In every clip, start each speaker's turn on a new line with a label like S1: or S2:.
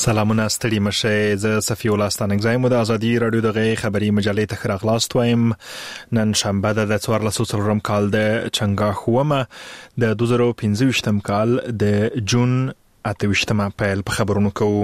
S1: سلامونه ستړي مشه ز صفی الله ستانګزای مو د ازادي رادیو دغه خبری مجلې ته خراغلاست وایم. نن شنبه د 14 کال د چنګاخومه د 2015 کال د جون 28 پیل په خبرونو کوو.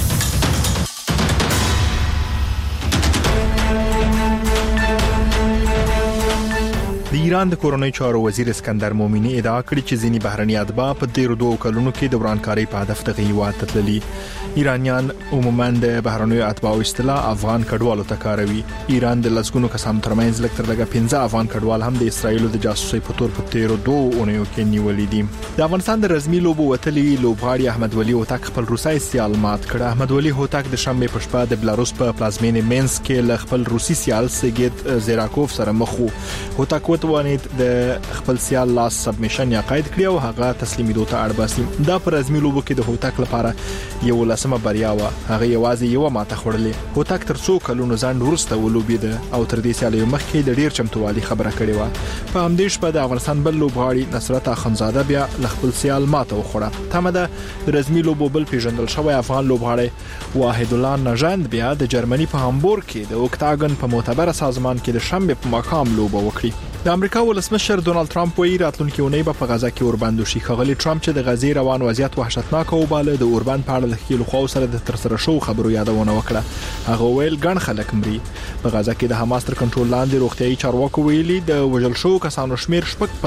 S1: د ایران د کورونی چارو وزیر اسکندر مومنی ادعا کړې چې ځینی بهرني اتباع په تیر 2 کلونو کې د ورانکاري په هدف د هیواد ته تللي. ایرانیان عموما د بهرنیو اتباعو اصطلاح افغان کډوالو ته کاروي. ایران د لسګونو کسانو ترمنځ لږ تر لږه 15 افغان کډوال هم د اسرایل د جاسوسي په تور په تیر 2 اونیو کې نیولې دي. د افغانستان د رسمي لوبو وتلي لوبغاړي احمد ولی هوتک خپل روسي سیال مات کړ. احمد ولی هوتک د شنبه په شپه د بلاروس په پلازمینې مینس کې ل خپل روسي سیال سیګیت زیراکوف سره مخ وو. هوتک وتوانید د خپل سیال لاس سبمیشن یا قید کړی او هغه تسلیمیدو ته اړ باسي. دا پر رسمي لوبو کې د هوتک لپاره یو لسمه بریا و. هغه یوازې یو ماته خورلې. هوتک تر څو کلونو ځان ورسته ولوبید او تر دې سیالي مخکې د ډیر چمتووالي خبره کړې و. په همدې شپه د افغانستان بل لوبغاړي نصرت اخندزاده بیا خپل سیال ماته وخوړه. تمه ده د رسمي لوبو بل پیژندل شوی افغان لوبغاړي واحد الله نژند بیا د جرمني په هامبورګ کې د اوکتاګن په معتبر سازمان کې د شنبه په مقام لوبه وکړي. د امریکا ولسمشر ډونالد ټرمپ وایي راتلونکي اونۍ په غزا کې اوربند شي. خغلی ټرمپ چې د غزې روان وضعیت وحشتناک او باله د اوربند په اړه د خېلو خو سره د ترسره شو خبرو یادونه وکړه. هغه ویل ګڼ خلک مري. په غزا کې د حماس تر کنټرول لاندې روغتيایي چارواکو ویلي د وژل شو کسانو شمیر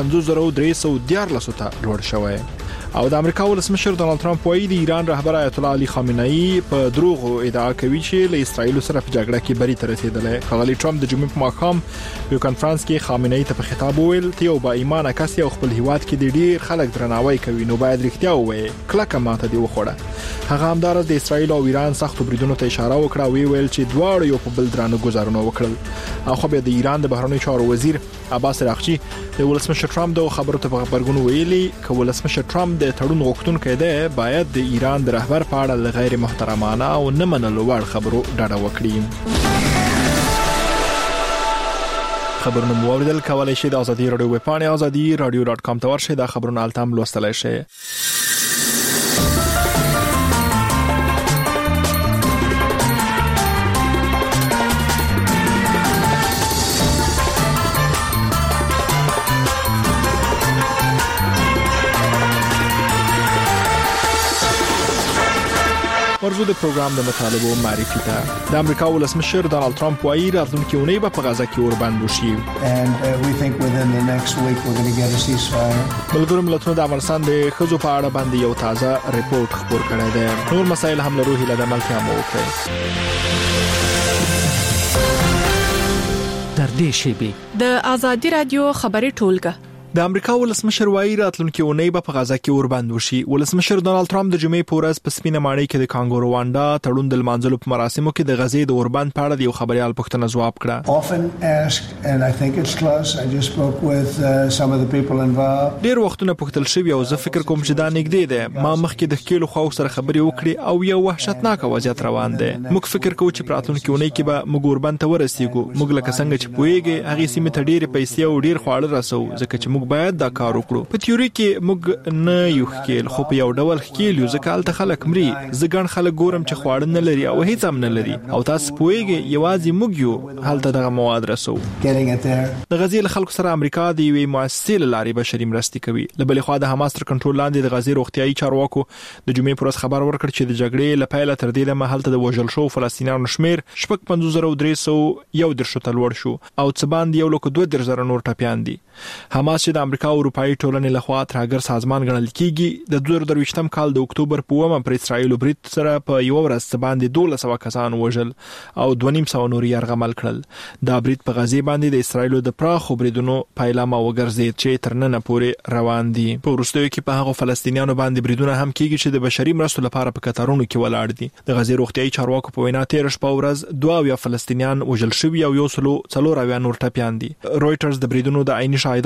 S1: 55314 ته لوړ شوی. او د امریکا ولسمشر ډونالد ټرمپ وایي د ایران رهبر آیت الله علي خامنه‌ای په دروغ ادعا کوي چې له اسرایل سره په جګړه کې بری تر رسیدلی. خغلی ټرمپ د جمعې په ماښام یو کانفرنس کې خامنه‌ای ته په خطاب وویل ته یو با ایمانه کس یو خپل هیواد کې د ډیر خلک درناوی کوي نو باید رښتیا ووایي کلکه ماته دی وخوړه. هغه همدارس د اسرایل او ایران سختو بریدونو ته اشاره وکړه او ویل چې دواړو یو په بل درانه گزارونه وکړل. خو بیا د ایران د بهرنیو چارو وزیر عباس راغچی د ولسمشر ټرمپ د خبرو ته په خبرګون ویلي ک ولسمشر ټرمپ د تړون غوښتونکو دی باید د ایران د رهبر په اړه غیر محترمانه او نه منلو وړ خبرو ډاډه وکړي. خبرونه موریدل کولای شي د ازادي رادیو ویب پاڼه azadi.radio.com ته ورشئ. دا خبرونه التام لوستلای شئ. ورزو د پروګرام د مطالبو معرفي ته د امریکا ولسمشر ډونالد ټرمپ وایي راتلونکي اونۍ به په غزا کې اوربند وشي. ملګرو ملتونو د افغانستان د ښځو په اړه باندې یو تازه ریپورت خپور کړی دی. نور مسایل هم لرو هیله د ملتیا مو وکړي.
S2: در دې شیبه
S3: د ازادي رادیو خبري ټولګه
S1: د امریکا ولسمشر وایي راتلونکي اونۍ به په غزا کې اوربند وشي. ولسمشر ډونالد ټرمپ د جمعې په ورځ په سپینه ماڼۍ کې د کانګو رواندا تړون د لمانځلو په مراسمو کې د غزې د اوربند په اړه د یو خبريال پوښتنه ځواب کړه. ډېر وختونه پوښتل شوی او زه فکر کوم چې دا نږدې ده. ما مخکې د خېلو خو سره خبرې وکړې او یو وحشتناک وضعیت روان دی. موږ فکر کوو چې راتلونکي اونۍ کې به موږ اوربند ته ورسېږو. موږ لکه څنګه چې پوهیږئ هغه سیمه ته ډېر پیسې او ډېر خواړه رسو ځکه چې موږ باید دا کار وکړو. په تیوري کې موږ نه یو خېل خو په یو ډول خېل یو ځکه الته خلک مري. زګن خلک ګورم چې خواړه نه لري او هیڅ هم نه لري او تاسو پوهیږئ یوازې موږ یو هلته دغه مواد رسو. د غزې له خلکو سره امریکا د یوې مؤسسې له لارې بشري مرستې کوي. له بلې خوا د حماس تر کنټرول لاندې د غزې روغتيایي چارواکو د جمعې پر ورځ خبر ورکړ چې د جګړې له پیله تر دې دمه هلته د وژل شو فلسطینیانو شمیر 55301 ته لوړ شو او څه باندې 1,22,000 نور ټپيان دي. حماس چې د امریکا او اروپאי ټولنې لخوا ترهګر سازمان ګڼل کیږي د 2023 کال د اکتوبر په 1 پر اسرایل او برید سره په یو ورځ باندې 1200 کسان وژل او 2,500 نور يرغمل کړل. دا برید په غزې باندې د اسرایل د پراخو بریدونو پایلامه وګرځید چې تر نن پورې روان دي. په وروستیو کې په هغه فلسطینیانو باندې بریدونه هم کیږي چې د بشري مرستو لپاره په کتارونو کې ولاړ دي. د غزې روغتيایي چارواکو په وینا 13 شپه ورځ 22 فلسطینیان وژل شوي او 104 نور ټپيان دي. رويټرز د بریدونو د عیني شاهدانو په حواله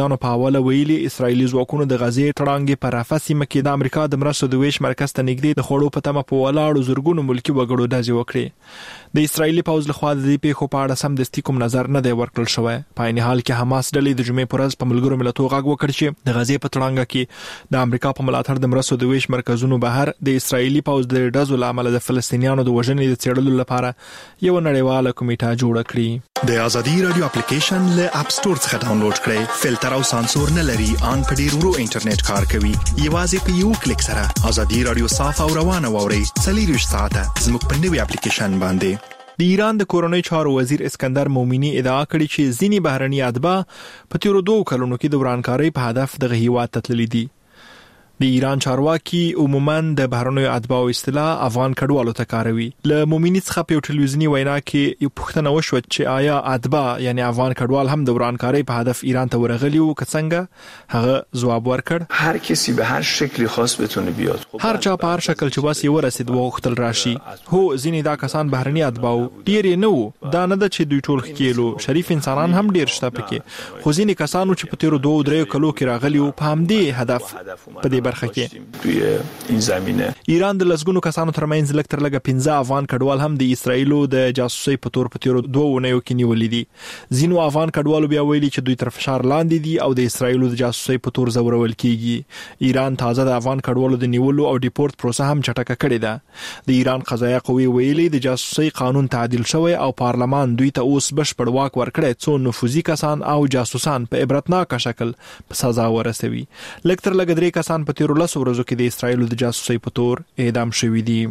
S1: حواله ویلي اسرایلی ځواکونو د غزې تړانګې په رافح سیمه کې د امریکا د مرستو د ویش مرکز ته نږدې د خوړو په تمه په ولاړو زرګونو ملکی وګړو ډزې وکړې. د اسرایلی پوځ لخوا د دې پیښو په اړه سمدستي کوم نظر نه دی ورکړل شوی. په عین حال کې حماس ډلې د جمعې پر ورځ په ملګرو ملتونو غږ وکړ چې د غزې په تړانګه کې د امریکا په ملاتړ د مرستو د ویش مرکزونو بهر د اسرایلی پوځ د ډزو لامل د فلسطینیانو د وژنې د څېړلو لپاره یو نړیواله کمیټه جوړه کړې.
S2: د ازادي رادیو اپلیکیشن له اپ ستور څخه ډاونلوډ کړئ. فلټر او سانسور نه لري، ان په ډیر ورو انټرنیټ کار کوي. یوازې په یو کلیک سره ازادي رادیو صاف او روانه ووري. 24 ساعته زموږ په نوي اپلیکیشن باندې. د ایران د کورنۍ چارو وزیر اسکندر مومنی ادعا کړې چې ځینی بهرني اتباع په تیرو 2 کلونو کې د ورانکارۍ په هدف د هیواد ته تللي دي. د ایران چارواکي عموما د بهرنیو اتباعو اصطلاح افغان کډوالو ته کاروي. له مومنی څخه په ټلویزیونی وینا کې یو پوښتنه وشوه چې آیا اتباع یعنی افغان کډوال هم د ورانکارۍ په هدف ایران ته ورغلي او څنګه؟ هغه ځواب ورکړ:
S4: هر کسی به هر شکلی خاص بتونه بیاد.
S1: هر چا په هر شکل چې واسي ورسید وغوښتل راشي. هو ځینې دا کسان بهرني اتباعو ډیر نه وو. دا نه ده چې دوی ټول کېلو شریف انسانان هم ډیر شته پکې. خو ځینې کسانو چې په تیرو 2-3 کلو کې راغلي او په همدې هدف په دې برخه کې
S4: توی این زمینه
S1: ایران د لسګونو کسانو ترمنځ لږ تر لږه 15 افغان کډوال هم د اسرایلو د جاسوسي په تور په تیرو 2 ونیو کې نیولې دي. ځینو افغان کډوالو بیا ویلي چې دوی تر فشار لاندې دي او د اسرایلو د جاسوسي په تور زورول کیږي. ایران تازه د افغان کډوالو د نیولو او ډیپورت پروسه هم چټکه کړې ده. د ایران قضایه قوه ویلي د جاسوسي قانون تعدیل شوی او پارلمان دوی ته اوس بشپړ واک ورکړی څو نفوذي کسان او جاسوسان په عبرتناک شکل په سزا ورسوي. لږ تر لږه 3 کسان په تیرو 10 ورځو کې د اسرایلو د جاسوسي په تور اعدام شوي دي.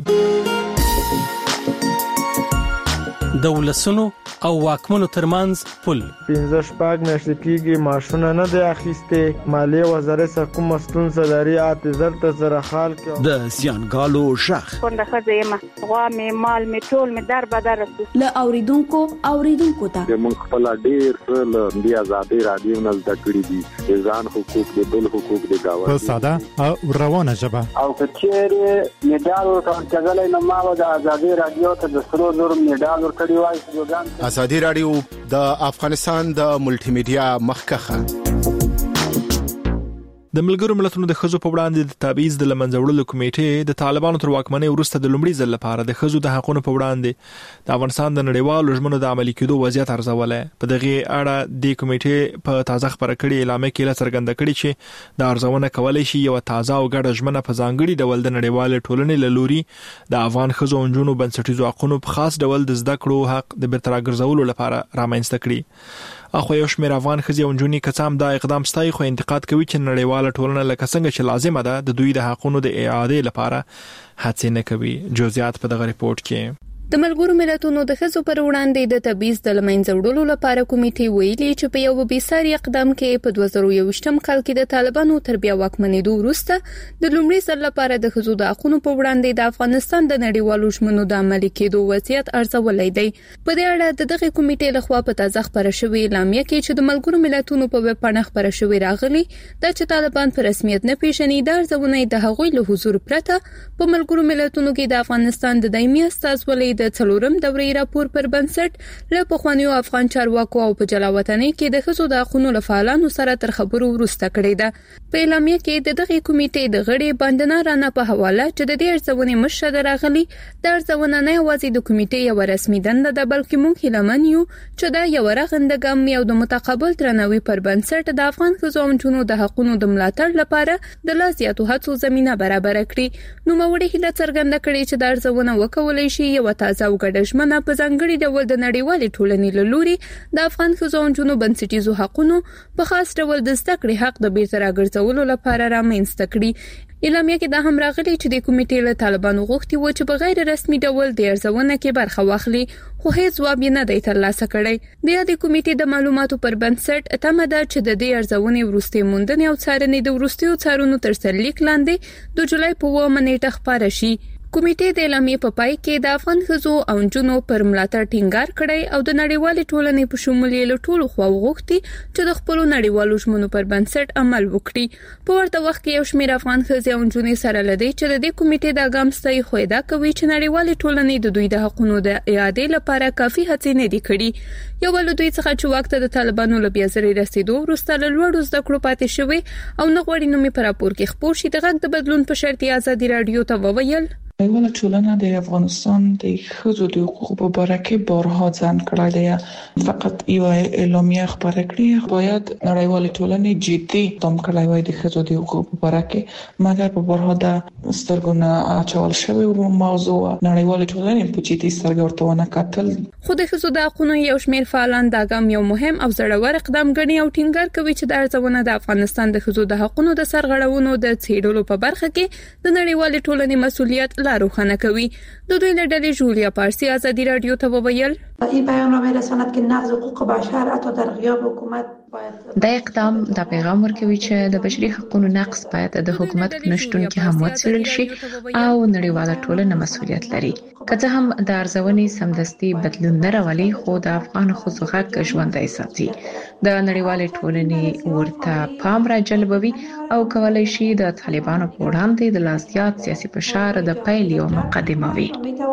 S5: دولسونو او واکمنو ترمنځ پل
S6: 15 میاشتې کېږي ماشونه نه دی اخیسته. مالیه وزارت سره کوم ستونزه لري اعتذار ته سره حال کې
S7: د زیانګالو شخ
S8: څنګه خځه غوا مې مال مې ټول مې در بدر
S9: له اوریدونکو ته
S10: د مونږ خپل ډیر څه د آزادۍ رادیو نه زده کړی دي. ځان حقوق د بل حقوق د گاونډي
S11: په ساده او روانه ژبه
S10: او کچېره میډال ورکړل نو ما د آزادۍ رادیو ته د سرو زر میډال ورکړی وای.
S7: ازادي رادیو د افغانستان د ملټي میډیا مخکخه.
S1: د ملګرو ملتونو د ښځو په وړاندې د تبعیض د لمنځه وړلو کمیټې د طالبانو تر واکمنۍ وروسته د لومړي ځل لپاره د ښځو د حقوقو په وړاندې د افغانستان د نړیوالو ژمنو د عملي کېدو وضعیت ارزولی. په دغه اړه د کمیټې په تازه خبره کړې اعلامیه کې څرګنده کړې چې د ارزونه کولای شي یو تازه او ګډه ژمنه په ځانګړي ډول د نړیوال ټولنې له لوري د افغان ښځو او نجونو بنسټیزو حقوقو په خاص ډول د زده کړو حق د بیرته راګرځولو لپاره رامنځته کړي. اخو یو شمېر افغان ښځې او نجونې کڅام دا اقدام ستایي خو انتقاد کوي چې نړیواله ټولنه لکه څنګه چې لازمه ده د دوی د حقوقو د اعادې لپاره هڅې نه کوي. جزئیات په دغه ریپورت کې.
S12: د ملګرو ملتونو د ښځو پر وړاندې د تبعیض د لمنځه وړلو لپاره کمیټې ویلي چې په یو بېساري اقدام کې په 2021م کال کې د طالبانو تر بیا واکمنېدو وروسته د لومړي ځل لپاره د ښځو د حقوقو په وړاندې د افغانستان د نړیوالو ژمنو د عملي کېدو وضعیت ارزولی دی. په دې اړه د دغه کمیټې لخوا په تازه خبره شوې اعلامیه کې چې د ملګرو ملتونو په ویب پاڼه خبره شوې راغلي دا چې طالبان په رسمیت نه پیژني د ارزونه د هغوی له حضور پرته په ملګرو ملتونو کې د افغانستان د دایمي استازولۍ د څلورم دورې راپور پر بنسټ له پخوانیو افغان چارواکو او په جلاوطنۍ کې د ښځو د حقوقو لفعالانو سره تر خبرو وروسته کړې ده. په اعلامیه کې د دغه کمیټې د غړي بندنا رانا په حواله چې د دې ارزونې مشر راغلي د ارزونه نه یوازې د کمیټې یو رسمي دنده ده بلکې موږ هیلمن یو چې دا یو رغنده ګام یو د متقابل درناوي پر بنسټ د افغان ښځو او نجونو د حقوقو د ملاتړ لپاره د لا زیاتو هڅو زمينه برابر کړي. نو موږ هیله څرګنده کړې چې د ارزونه وکولای شي یو تازه او ګډه ژمنه په ځانګړي ډول د نړیوالې ټولنې له لوري د افغان ښځو او نجونو بنسټیزو حقوقو په خاص ډول د زده کړې حق د بیرته راګرځولو لپاره رامنځته کړي. اعلامیه کې دا هم راغلي چې د کمیټې له طالبانو غوښتي و چې په غیر رسمي ډول د ارزونه کې برخه واخلي خو هیڅ ځواب یې نه دی ترلاسه کړی. د کمیټې د معلوماتو پر بنسټ تمه ده چې د دې ارزونې وروستۍ موندنې او څارنې د وروستیو څارنو تر سرلیک لاندې د جولای په 9 نیټه خپاره شي. کمیټې د اعلامیې په پای کې د افغان ښځو او نجونو پر ملاتړ ټینګار کړی او د نړیوالې ټولنې په شمول یې له ټولو خواو غوښتي چې د خپل نړیوالو ژمنو پر بنسټ عمل وکړي. په ورته وخت کې یو شمېر افغان ښځې او نجونې سره لدی چې د دې کمیټې د ګام ستایي خو دا کوي چې نړیوالې ټولنې د دوی د حقوقو د اعادې لپاره کافي هڅې نه دي کړې. یو بل دوی څخه چې وخت د طالبانو له بیازري رسیدو وروسته له لوړو زده کړو پاتې شوی او نه غوړي نومي پر راپور کې خپور شي د غږ د بدلون په شرط ازادي رادیو ته وویل
S13: نړیواله ټولنه د افغانستان د ښځو د حقوقو په اړه کې بارها ځان کړی دی. فقط یو اعلامیه خبره کړې باید نړیواله ټولنه جدي تم کړی وای د ښځو د حقوقو په اړه کې، مګر په بارها د سترګونه اچول شوی او موضوع نړیواله ټولنه په جدي سترګې ورته ونه کتل.
S12: خو د ښځو د حقوقو یو شمېر فعالان دا ګام یو مهم او زړور اقدام ګڼي او ټینګار کوي چې د ارزونه د افغانستان د ښځو د حقوقو د سرغړونو د څېړلو په برخه کې د نړیوالې ټولنې مسؤلیت روښانه کوي. د دوی له ډلې جولیا پارسی ازادي رادیو ته وویل
S14: این بیاننامه رساند که نقض حقوق بشر حتی در غیاب حکومت
S15: دا اقدام دا پیغام ورکوي چې د بشري حقوقو نقض باید د حکومت په نشټون کې هم وڅېړل شي او نړیواله ټولنه مسؤلیت لري. که څه هم د ارزونې سمدستي بدلون نه راولي خو د افغان ښځو حق ژوندی ساتي. د نړیوالې ټولنې ورته پام راجلبوي او کولای شي د طالبانو په وړاندې د لاسیات سیاسي فشار د پیل یو مقدمه وي.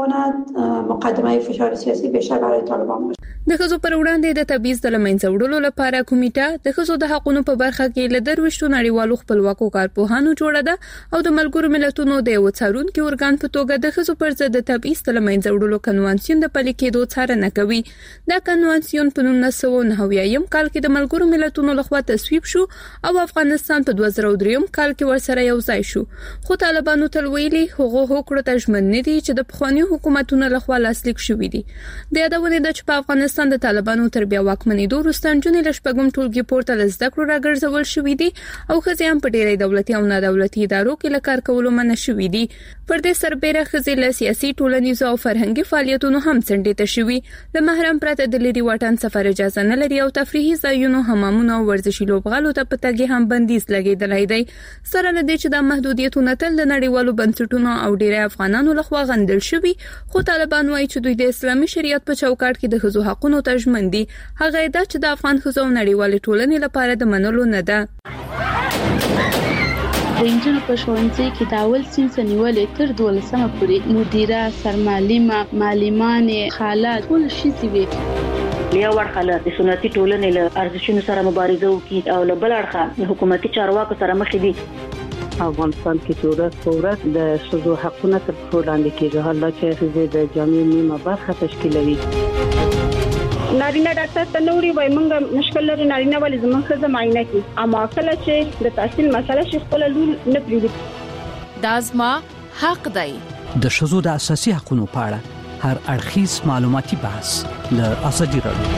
S14: مقدمه فشار سیاسي بشر برای طالبان باشه.
S12: د ښځو پر وړاندې د تبعیض د لمنځه وړلو لپاره کمیټه د ښځو د حقوقو په برخه کې له درويشتو نړیوالو خپلواکو کارپوهانو جوړه ده او د ملګرو ملتونو د یو څارونکو ارګان په توګه د ښځو پر ضد د تبعیض د لمنځه وړلو کنوانسیون د پلي کېدو څارنه کوي. دا کنوانسیون په 1990 کال کې د ملګرو ملتونو لخوا تصویب شو او افغانستان په 2003 کال کې ورسره یو ځای شو. خو طالبانو تل ویلي هغه حقوق ته ژمن نه دي چې د پخواني حکومتونو لخوا لاسلیک شوې دي. د یادونه ده چې په افغانستان د طالبانو تر بیا واکمنېدو وروسته نجونې له شپږم ټولګي پورته له زده کړو راګرځول شوې دي او ښځې هم په ډېری دولتي او نه دولتي ادارو کې له کار کولو منع شوې دي. پر دې سربېره ښځې له سیاسي ټولنیزو او فرهنګي فعالیتونو هم څنډې ته شوي. د محرم پرته د لري واټن سفر اجازه نه لري او تفریحي ځایونو، حمامونو او ورزشي لوبغالو ته په تګ هم بندیز لګېدلی دی. سره له دې چې د محدودیتونو تل د نړیوالو بنسټونو او ډېری افغانانو لخوا غندل شوي، خو طالبان وایي چې دوی د اسلامي شریعت په چوکاټ کې د ښځو حقوقو ته ژمن دي. هغه دا چې د افغان ښځو نړیوالې ټولنې لپاره د منلو نه ده.
S16: د انجونو په ښوونځي کې د اول صنف نیولې تر 12مه پورې مدیره، سرمعلمه، معلمانې، خالات ټول ښځې وي.
S17: یو ورخه له سنتي ټولنې له ارزښتونو سره مبارزه وکړي او له بل اړخه حکومتي چارواکو سره مخ دي.
S18: افغانستان کې چې ورځ په ورځ د ښځو حقونه تر پښو لاندې کېږي، حالا چې ښځې د جامعې نیمه برخه تشکیلوي.
S8: نارینه ډاکټر ته نوري وای مونږ مشکل لري نارینه ولې زموږ ښځه معاینه کوي، اما کله چې د تحصیل مسله شي خپل لور نه پریږدي.
S3: دا زما حق دی.
S19: د ښځو د اساسي حقوقو په اړه هر اړخیز معلوماتي بحث له ازادي رادیو.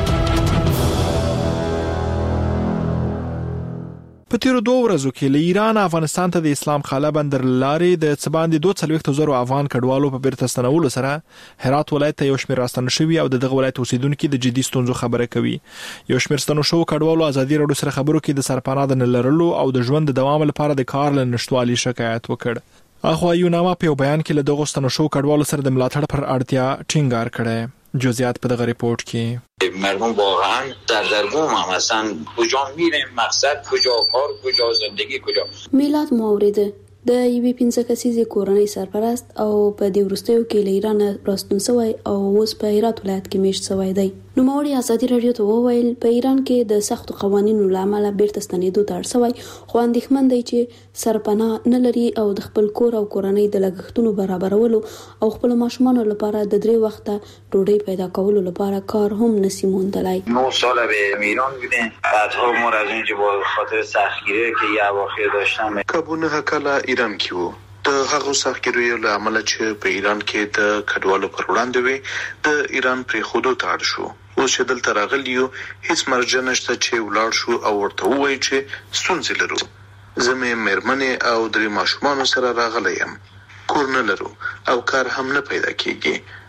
S1: په تیرو 2 ورځو کې له ایران افغانستان ته د اسلام خاله بندر لارې د څباندې 240,000 افغان کډوالو په بیرته ستنولو سره هرات ولایت ته یو شمېر راستنه شوي او دغه ولایت اوسیدونکو د جدي ستونزو خبره کوي. یو شمېر ستنو شو کډوالو ازادي رادیو سره خبرو کې د سرپناه د نلرلو او د ژوند د دوام لپاره د کار لنشټوالي شکایت وکړ. اخو یو نامه په بیان کې له دغه ستنو شو کډوالو سره د ملاتړ پر اړتیا ټینګار کړي. جزئیات په دغه ریپورت کې
S20: مردم واقعا در درگم هم هستن، کجا میریم، مقصد کجا، کار کجا، زندگی کجا.
S9: میلاد مورده د یوې 15 کسیزې کورنۍ سرپرست او په دې وروستیو کې له ایران راستون شوی او اوس په هرات ولایت کې میشت شوی دی. نو موري ازادي رادیو ته وویل په ایران کې د سختو قوانینو لامل بیرته ستنېدو ته اړ شوی، خو اندېښمن دی چې سرپناه نه لري او د خپل کور او کورنۍ د لګښتونو برابرولو او خپل ماشومانو لپاره د 3 وخته ډوډۍ پیدا کولو لپاره کار هم نسی موندلای.
S20: 9 سال به ایران بودیم، بعدها ما از اونجا با خاطر سختگیری که یه اواخر داشتم
S21: کابونه کله ایران کې وو. د هغو سختګیریو له امله چې په ایران کې د کډوالو پر وړاندې وي د ایران پرې خودو ته اړ شو. اوس چې دلته راغلی یو هیڅ مرجع نشته چې ولاړ شو او ورته ووایي چې ستونزې لرو. زه مې مېرمنې او 3 ماشومانو سره راغلی یم، کور نه لرو او کار هم نه پیدا کېږي.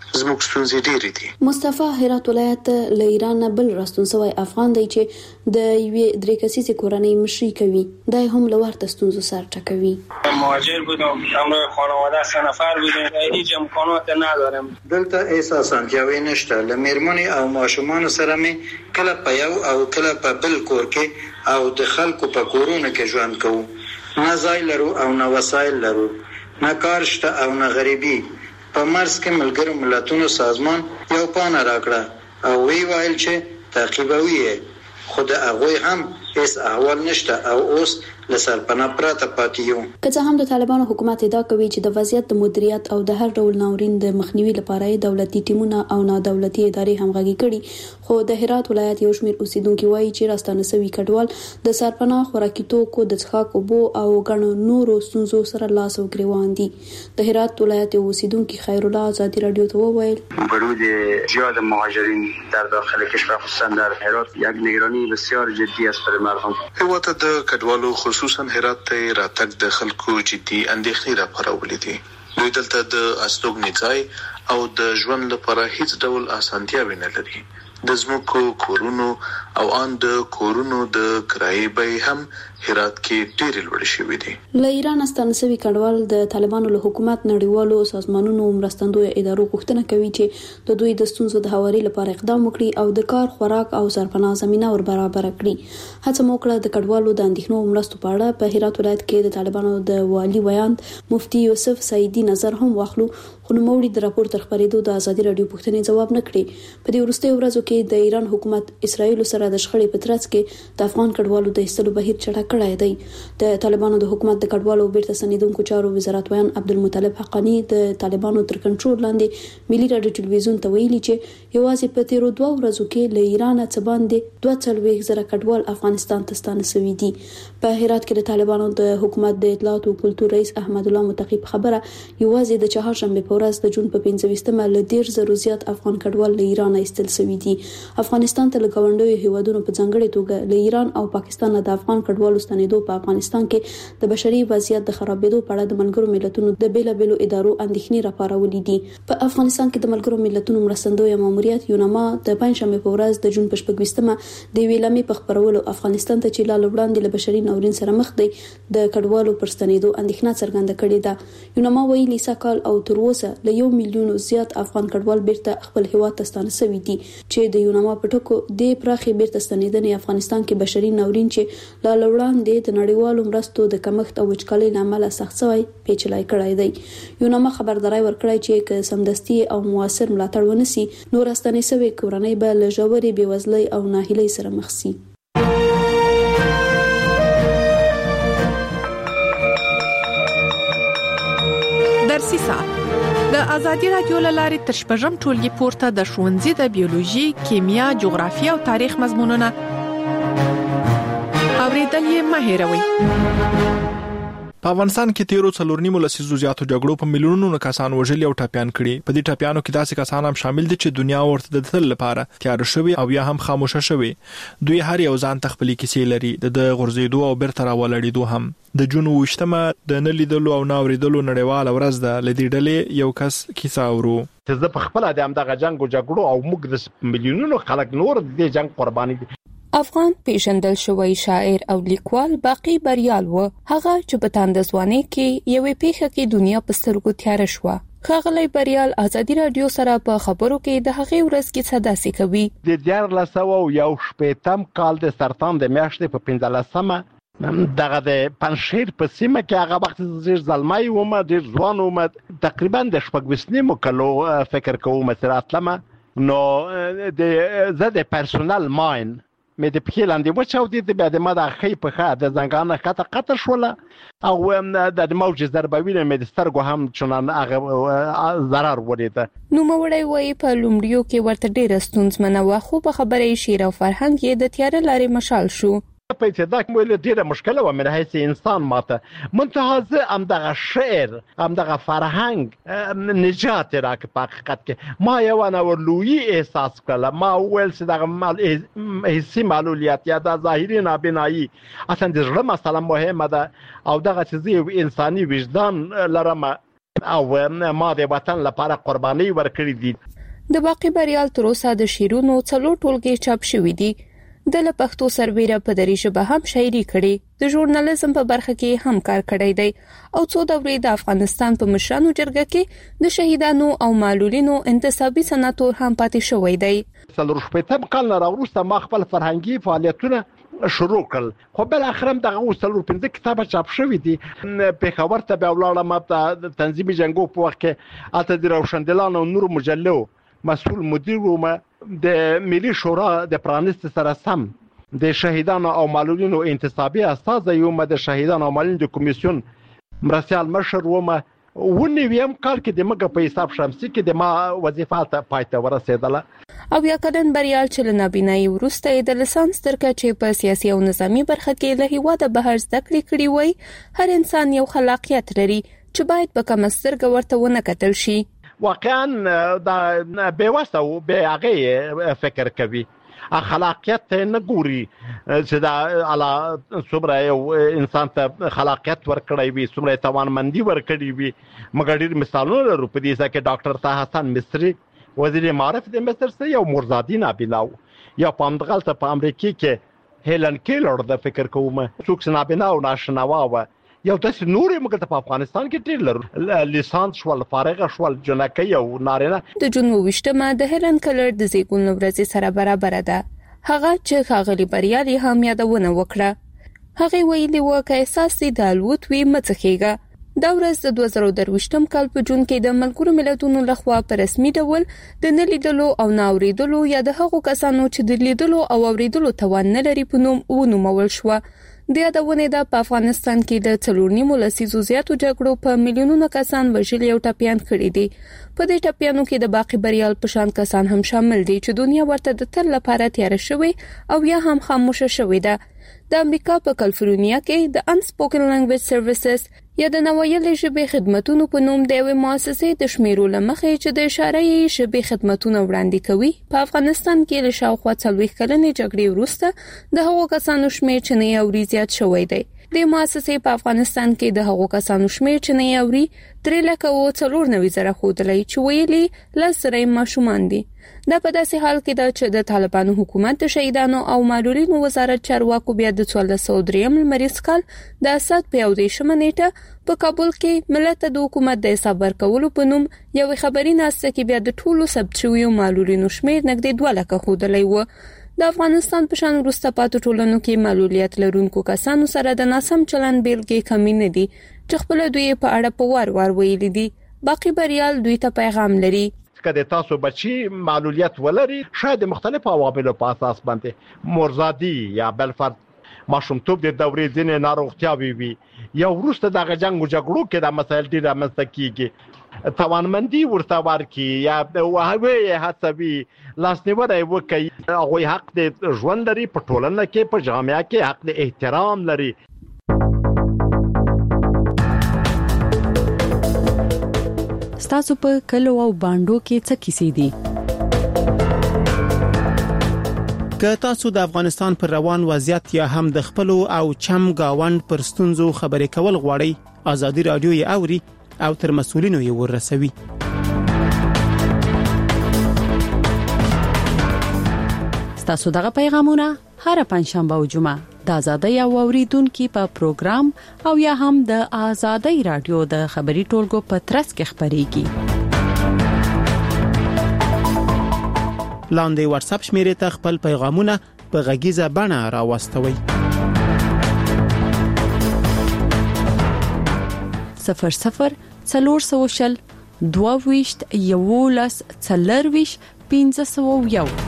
S21: زموږ ستونزې ډېرې دي.
S9: مصطفی هرات ولایت له ایران بل راستون سوی افغان دی چې د یوې درې کسیزې کورنۍ مشري کوي. دا هم له ورته ستونزو سر ټکوي.
S2: مهاجر بودم، همراه خانواده 3 نفر بودیم، هیچ امکانات ندارم.
S22: دلته اساساً جوی نشته. له میرمنې او ماشومان سره مې کله په یو او کله په بل کور کې او د خلکو په کورونو کې ژوند کوو. نه ځای لرو او نه وسایل لرو، نه کار شته او نه غریبي. په مرز کې ملګرو ملتونو سازمان یو پاڼه راکړه او وی ویل چې تعقیبوي یې، خو د هغوی هم هیڅ احوال نشته او اوس له سرپناه پرته پاتې یو.
S9: که څه هم د طالبانو حکومت ادعا کوي چې د وضعیت د مدیریت او د هر ډول ناورین د مخنیوي لپاره دولتي ټیمونه او نادولتي ادارې همغږي کړي، خو د هرات ولایت یو شمېر اوسیدونکو وایي چې راستانه شوي کډوال د سرپناه خوراکي توکو د څښاک اوبو او ګڼو نورو ستونزو سره لاس او ګریوان دي. د هرات ولایت اوسیدونکو خیر الله آزادی رادیو ته وویل
S23: ورود زیاد مهاجرین در داخل کشور خصوصا در هرات یک نگرانی بسیار جدی است برای مردم.
S21: هیواد د کډوالو خصوصا هرات ته راتګ د خلکو جدي اندېښنې راپارولې دي. دوی دلته د استوګنې ځای او د ژوند لپاره هیڅ ډول اسانتیاوې نه لري. د ځمکو کورونو او ان د کورونو د کرایې بیې هم هرات کې ډېرې لوړې شوې دي.
S9: له ایران ستانه شوي کډوال د طالبانو له حکومت نړیوالو سازمانونو مرستندوی ادارو غوښتنه کوي چې د دوی د ستونزو د هواري لپاره اقدام وکړي او د کار خوراک او سرپناه زمينه ور برابر کړي. هڅه موکړه د کډوالو د اندېښنو مرستو په اړه په هرات ولایت کې د طالبانو د والی ویاند مفتي یوسف سعیدی نظر هم واخلو، خو نوموړي د راپور تر خبرېدو د ازادي رادیو پوښتنې جواب نه کړي. په دې وروستیو ورځو کې د ایران حکومت اسرائیل سره د شخړې په ترڅ کې د افغان کډوالو د ایستلو بهیر چټک کړی دی. د طالبانو د حکومت د کډوالو بیرته ستنیدونکو چارو وزارت ویان عبدالمطلب حقانی د طالبانو تر کنټرول لاندې ملي رادیو ټلویزیون ته ویلي چې یوازې په تیرو 2 ورځو کې له ایران څخه باندې 42,000 کډوال افغانستان ته ستانه شوي دي. په هرات کې د طالبانو د حکومت د اطلاعات او کلتور رئیس احمد الله متقی خبره یوازې د چهارشنبه په ورځ د جون په 25مه له 10,000 زیات افغان کډوال له ایران ایستل شوي دي. افغانستان ته له ګاونډیو هیوادونو په ځانګړي توګه له ایران او پاکستان د افغان کډوالو ستنېدو په افغانستان کې د بشري وضعیت د خرابېدو په اړه د ملګرو ملتونو د بیلابېلو ادارو اندېښنې راپارولې دي. په افغانستان کې د ملګرو ملتونو مرستندوی ماموریت یوناما د پنځشنبه په ورځ د جون په 25مه د ویلامي په خبرولو افغانستان ته چې لا وړاندې له بشري ناورین سره مخ دی د کډوالو پر ستنېدو اندېښنه څرګنده کړې ده. یوناما ویلي سکهال او تر اوسه له 1 میلیون زیات افغان کډوال بیرته خپل هیواد ته ستانه شوي دي چې د یوناما په ټکو د پراخي بیرته ستنېدنې افغانستان کې بشري ناورین چې لا وړاندې د نړیوالو مرستو د کمښت او وچکالۍ لامل سخت شوی پیچلای کړای دی. یوناما خبرداري ورکړی چې که سمدستي او موثر ملاتړ ونسی نو راستنې شوی کورنۍ به له ژورې بېوزلۍ او ناهیلۍ سره مخ شي.
S3: درسي ساعت د ازادي رادیو لارې تر شپږم ټولګي پورته د ښوونځي د بیولوژي، کیمیا، جغرافیه او تاریخ مضمونونه اوریدل یې مه هېروئ.
S1: په افغانستان کې تیرو 4.5 لسیزو زیاتو جګړو په میلیونونو کسان وژلي او ټاپیان کړي. په دې ټاپیانو کې داسې کسان هم شامل دي چې دنیا ورته د تل لپاره تیار شوی او یا هم خاموشه شوی. دوی هر یو ځان تخپلې کیسې لري، د غورځېدو او بیرته راولړېدو هم. د جون 28مه د نه لیدلو او نه اوریدلو نړیواله ورځ ده. لدې ډلې یو کس کیسه اورو.
S24: زه په خپل د همدغه جنگ او جګړو او موږ د میلیونونو خلک نور د جنگ قرباني دي.
S12: افغان پیژندل شوی شاعر او لیکوال باقی بریال و، هغه چې په تاندځواني کې یوې پیښه کې دنیا په سترګو تیار شو. ښاغلی بریال ازادي رادیو سره په خبرو کې د هغې ورځ کې څه داسې کوي.
S24: د 1918 کال د سرطان د میاشتې په 15مه دغه د پنشیر په سیمه کې هغه وخت ډېر زلمی وم، ډېر ځوان وم، تقریبا د 26 کلو فکر کوم چې راتلم. نو زه د پرسونل ماین مې د پخې لاندې وچاودې، د بیا د ما د خې په ښه د زنګانه قطه شوله او د موج ضربوینه مې د سترګو هم چونان هغه ضرر ولید.
S12: نوموړی وایي په لومړیو کې ورته ډېره ستونزمنه وه، خو په خبره یې شعر او فرهنګ یې د تیاره لارې مشال شو.
S24: په ابتدا کې ویل ډیره مشکله و من حیث انسان ماته منتها زه همدغه شعر همدغه فرهنګ نجات راک په حقیقت کې ما یو نه لوی احساس کړل. ما ویل چې دغه حسي معلولیت یا د ظاهري نابینایی اصلا د زړه مسله مهمه ده او دغه چې زه انساني وجدان لرم او ما د وطن لپاره قرباني ورکړې دي.
S12: د باقی بریال تر اوسه د شیرونو 4 ټولګي چاپ شوې دي. د پښتو سربېره په دری ژبه هم شاعري کړې، د ژورنالیزم په برخه کې هم کار کړی دی او څو دورې د افغانستان په مشرانو جرګه کې د شهیدانو او معلولینو انتصابي سناتور هم پاتې شوی دی.
S24: څلور شپږم کال راوروسته ما خپل فرهنګي فعالیتونه شروع کړل، خو بل اخر هم دغه څلور پنځه کتابه چاپ شوي دي. پیښور ته بیا ولاړم، د تنظیمي جنګو په وخت کې اته د روشندلان او نور مجلو مسؤل مدیر وم. د ملي شورا د پرانست سره سم د شهیدانو او معلولینو انتصابي استاد یوم، د شهیدانو او معلولینو د کمیسیون مرسیال مشر وم. ونیویم کال کې د مګه په حساب شمسي کې د ما وظیفه ته پاتې ورسېدله.
S12: او یا کدن بریال چې لنابینای ورسته د لسانس ترکه چې په سیاسي او نظامی برخه کې له هیواده بهر زده کړې کړې وای. هر انسان یو خلاقیت لري چې باید په کوم سترګه ورته ونه کتل شي.
S24: واقعا دا بیوسته او به هغه فکر کوي، خلاقیت نه ګوري چې دا اعلی صبر یو انسان ته خلاقیت ورکړی وي، صبر توانمندي ورکړی وي. مګر ډیر مثالونه لرو په دې ځکه ډاکټر طه حسن مصری وزیر معارف د مصر سره یو مرزادی نابیلاو، یا په امدغلته په امریکا کې هیلن کیلر د فکر کوم څوک نابینا او ناشناوا و. یو تاسو نور موږ ته په افغانستان کې ډیر لرو، لیسانس شول، فارغه شول، جنکۍ او نارینه.
S12: د جون 28 د هیلن کیلر د زیګون ورځ سره برابر ده. هغه چې خاغلی بریالي هم یادونه وکړه. هغه ویلي و چې احساس د الوت وی مڅخېګه. دا ورځ د 2023 کال په جون کې د ملګرو ملتونو لخوا په رسمي ډول د نلیدلو او ناوریدلو یا د هغو کسانو چې د لیدلو او اوریدلو توان نه لري په نوم ونومول شو. د یادونه ده په افغانستان کې د 4.5 لسیزو زیاتو جګړو په میلیونونو کسان وژلي او ټپيان کړي دي. په دې ټپيانو کې د باقی بریال په شان کسان هم شامل دي چې دنیا ورته د تل لپاره تیار شوی او یا هم خاموشه شوی ده. د امریکا په کالیفورنیا کې د Unspoken Language Services یا د نوایلې ژبې خدماتونو په نوم د یوې مؤسسې د شمیرو لمخې چې د اشاره ژبې خدماتونه وړاندې کوي په افغانستان کې له شاوخوا 40 کلنې جګړې وروسته د هغو کسانو شمیر چې نه اوري زیات شوی دی. د مؤسسې په افغانستان کې د هغو کسانو شمیر چې نه اوري 3,490,000 خودلې چې ویلي لسره ماشومان دي. دا په داسې حال کې ده چې د طالبانو حکومت د شهیدانو او معلولینو وزارت چارواکو بیا د 1403 لمریز کال د اسد په 18 نیټه په کابل کې ملت د حکومت د حساب ورکولو په نوم یو خبري ناسته کې بیا د ټولو ثبت شویو معلولینو شمیر نږدې 2 لک خودلې و. د افغانستان په شان وروسته پاتې ټولنو کې معلولیت لرونکو کسانو سره د ناسم چلن بیلګې کمی نه دي چې خپل دوی په اړه په وار ویلي دي. باقی بریال دوی ته پیغام لري
S24: که تاسو بچي معلولیت ولري، شاید مختلف عوامل په اساس باندې مرزادي یا بل فرد ماشومتوب د دورې ځینې ناروغتیاوي وي یا وروسته د جنگ او جګړو کې د مسایل ډیر رامنځته کیږي، توانمندي ورته ورکی یا وهوی حسابي لاسنیوي وکي. هغه حق د ژوند لري په ټولنه کې، په جامعه کې حق د احترام لري.
S4: ستاسو په کلو او باندو کې څه کیسې دي؟
S5: که تاسو د افغانستان پر روان وضعیت یا هم د خپل او چم گاوند پر ستونزو خبرې کول غواړئ، ازادي رادیو یې اوري او تر مسؤلینو یې ورسوي.
S4: ستاسو دغه پیغامونه هر پنځشنبه او جمعه د ازادي او اوریدونکو په پروګرام او یا هم د ازادي رادیو د خبري ټولګو په ترڅ کې خبريږي.
S5: لاندې واتس اپ شمیرې ته خپل پیغامونه په غږیزه بڼه راوستوي.
S4: 00 400 22 11 40 501.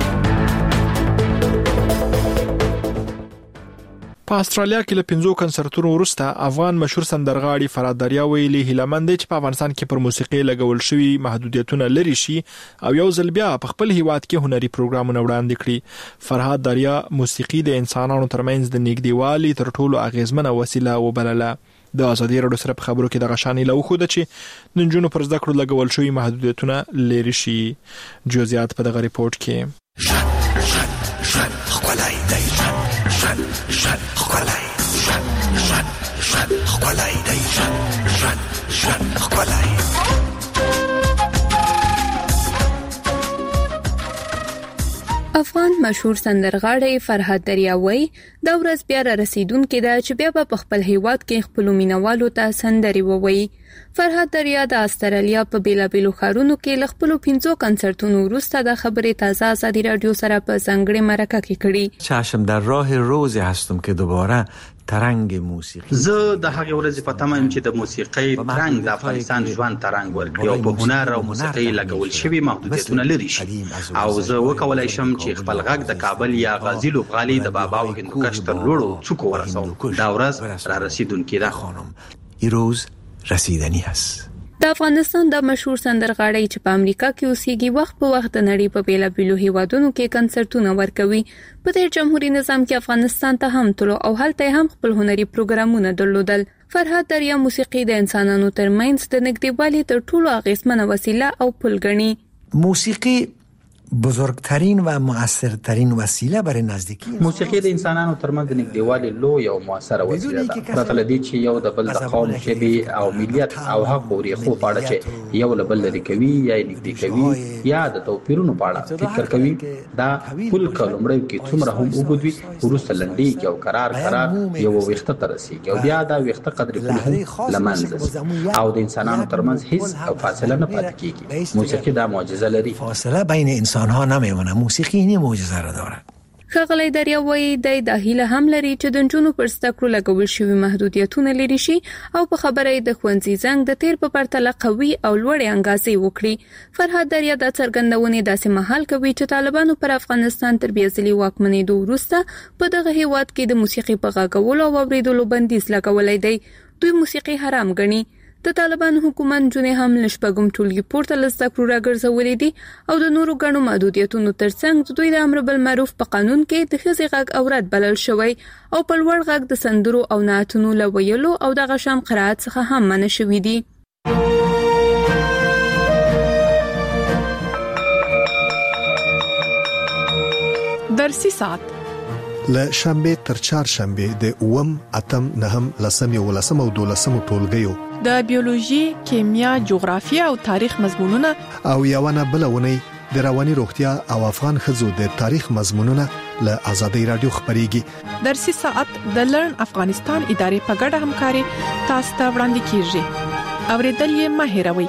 S1: په استرالیا کې له 5 کنسرتونو وروسته افغان مشهور سندرغاړي فراد دریا ویلي هیلمند چې په افغانستان کې پر موسیقي لګول شوی محدودیتونه لري شي او یو ځل بیا په خپل هیواد کې هنري پروګرامونه وړاندې کړي. فراد دریا موسیقي د انسانانو ترمنځ د نږدېوالي تر ټولو اغیزمنه وسیله وبلله. د ازادي رادیو سره په خبرو کې د غشانې له خو د چې د جنونو پر زده کړو لګول شوی محدودیتونه لري شي. جزئیات په دغه ریپورت کې
S6: خلای دی خلای خلای دی خپلای.
S12: افغان مشهور سندرغاړی فرهاد دریاوی دا ورځ بیا را رسیدونکې ده چې بیا په خپل هیواد کې خپل مینوالو ته سندري ووایي. فرهاد دریا د استرالیا په بیلابیلو ښارونو کې خپل 15 کنسرتونو وروسته د خبرې تازه آزادی رادیو سره په ځانګړې مرکه کې کړي.
S7: چشم در راه روزی هستم که دوباره ترنګ موسیقي.
S10: زه د هغه ورځې په تمه یم چې د موسیقۍ ترنګ د افغانستان ژوند ترنګ ورکړي او په هنر او موسیقۍ لګول شوی محدودیتونه لري شي او زه وکولای شم چې خپل غږ د کابل یا غازی لوبغالي د بابا او هندوکش تر لوړو څوکو ورسوم. دا ورځ را رسیدونکې ده.
S7: این روز رسیدنی است.
S12: د افغانستان د مشهور سندرغاړی چې په امریکا کې اوسېږي وخت په وخت د نړۍ په بیلابیلو هیوادونو کې کنسرتونه ورکوي. په دې جمهوریت نظام کې افغانستان ته هم تلو او هلته هم خپل هنري پروګرامونه درلودل. فرهاد دریا موسیقي د انسانانو ترمنځ د نږدېوالي تر ټولو اغیزمنه وسیله او پل ګڼي.
S6: موسیقی بزرگترین و مؤثرترین وسیله برای نزدیکی.
S10: موسیقي د انسانانو ترمنځ د نږدېوالي لوی او مؤثره وسیله ده. پرته له دې چې یو د بل د قوم، ژبې او ملیت او حق او ریښو په اړه چې یو له بل لري کوي یا نږدې کوي یا د توپیرونو په اړه فکر کوي، دا ټول کلمړی کې څومره هم وګدوي وروسته لنډي او قرار یو وخت ته رسیږي او بیا دا وخت قدر په لمنځه او د انسانانو ترمنځ هیڅ او فاصله نه پاتې کیږي. موسیقي دا معجزه لري.
S6: فاصله بین انسان‌ها نمیمونه. موسیقی این معجزه را دارد.
S12: ښاغلی دریاوی د هیله هم لري چې د نجونو پر زده کړو لګول شوي محدودیتونه لري شي او په خبره د ښوونځي زنګ د تیر په پرتله قوي او لوړې انګازې وکړي. فرهاد دریا د څرګندونې داسې مهال کوي چې طالبانو پر افغانستان تر بیا ځلې واکمنېدو وروسته په دغه هیواد کې د موسیقي په غږولو او اورېدلو بندیز لګولی دی. دوی موسیقي حرام ګڼي. د طالبان حکومت جونې هم لشپګم ټولګي پورته لسته کړو راګرځولې دي او د نورو غنو محدودیتونو ترڅنګ دوی د امر بالمعروف په قانون کې د ښځې غږ اورات بلل شوی او په لوړ غږ د سندرو او نعتونو لویلو او د غشام قرائت څخه هم منع شوی دي.
S3: درسي ساعت
S11: له شنبه تر چهارشنبه د 8 اتم 9 لسم او 12 ټولګیو
S3: د بیولوژي، کیمیا، جغرافیه او تاریخ مضمونونه
S11: او یوونه بلونه د رواني روغتیا او افغان خزو د تاریخ مضمونونه له آزادۍ رادیو خبريږي.
S3: درسي ساعت د لرن افغانستان ادارې په ګډه همکاري تاسو ته وړاندې کیږي. اوریدل یې مه هېروئ.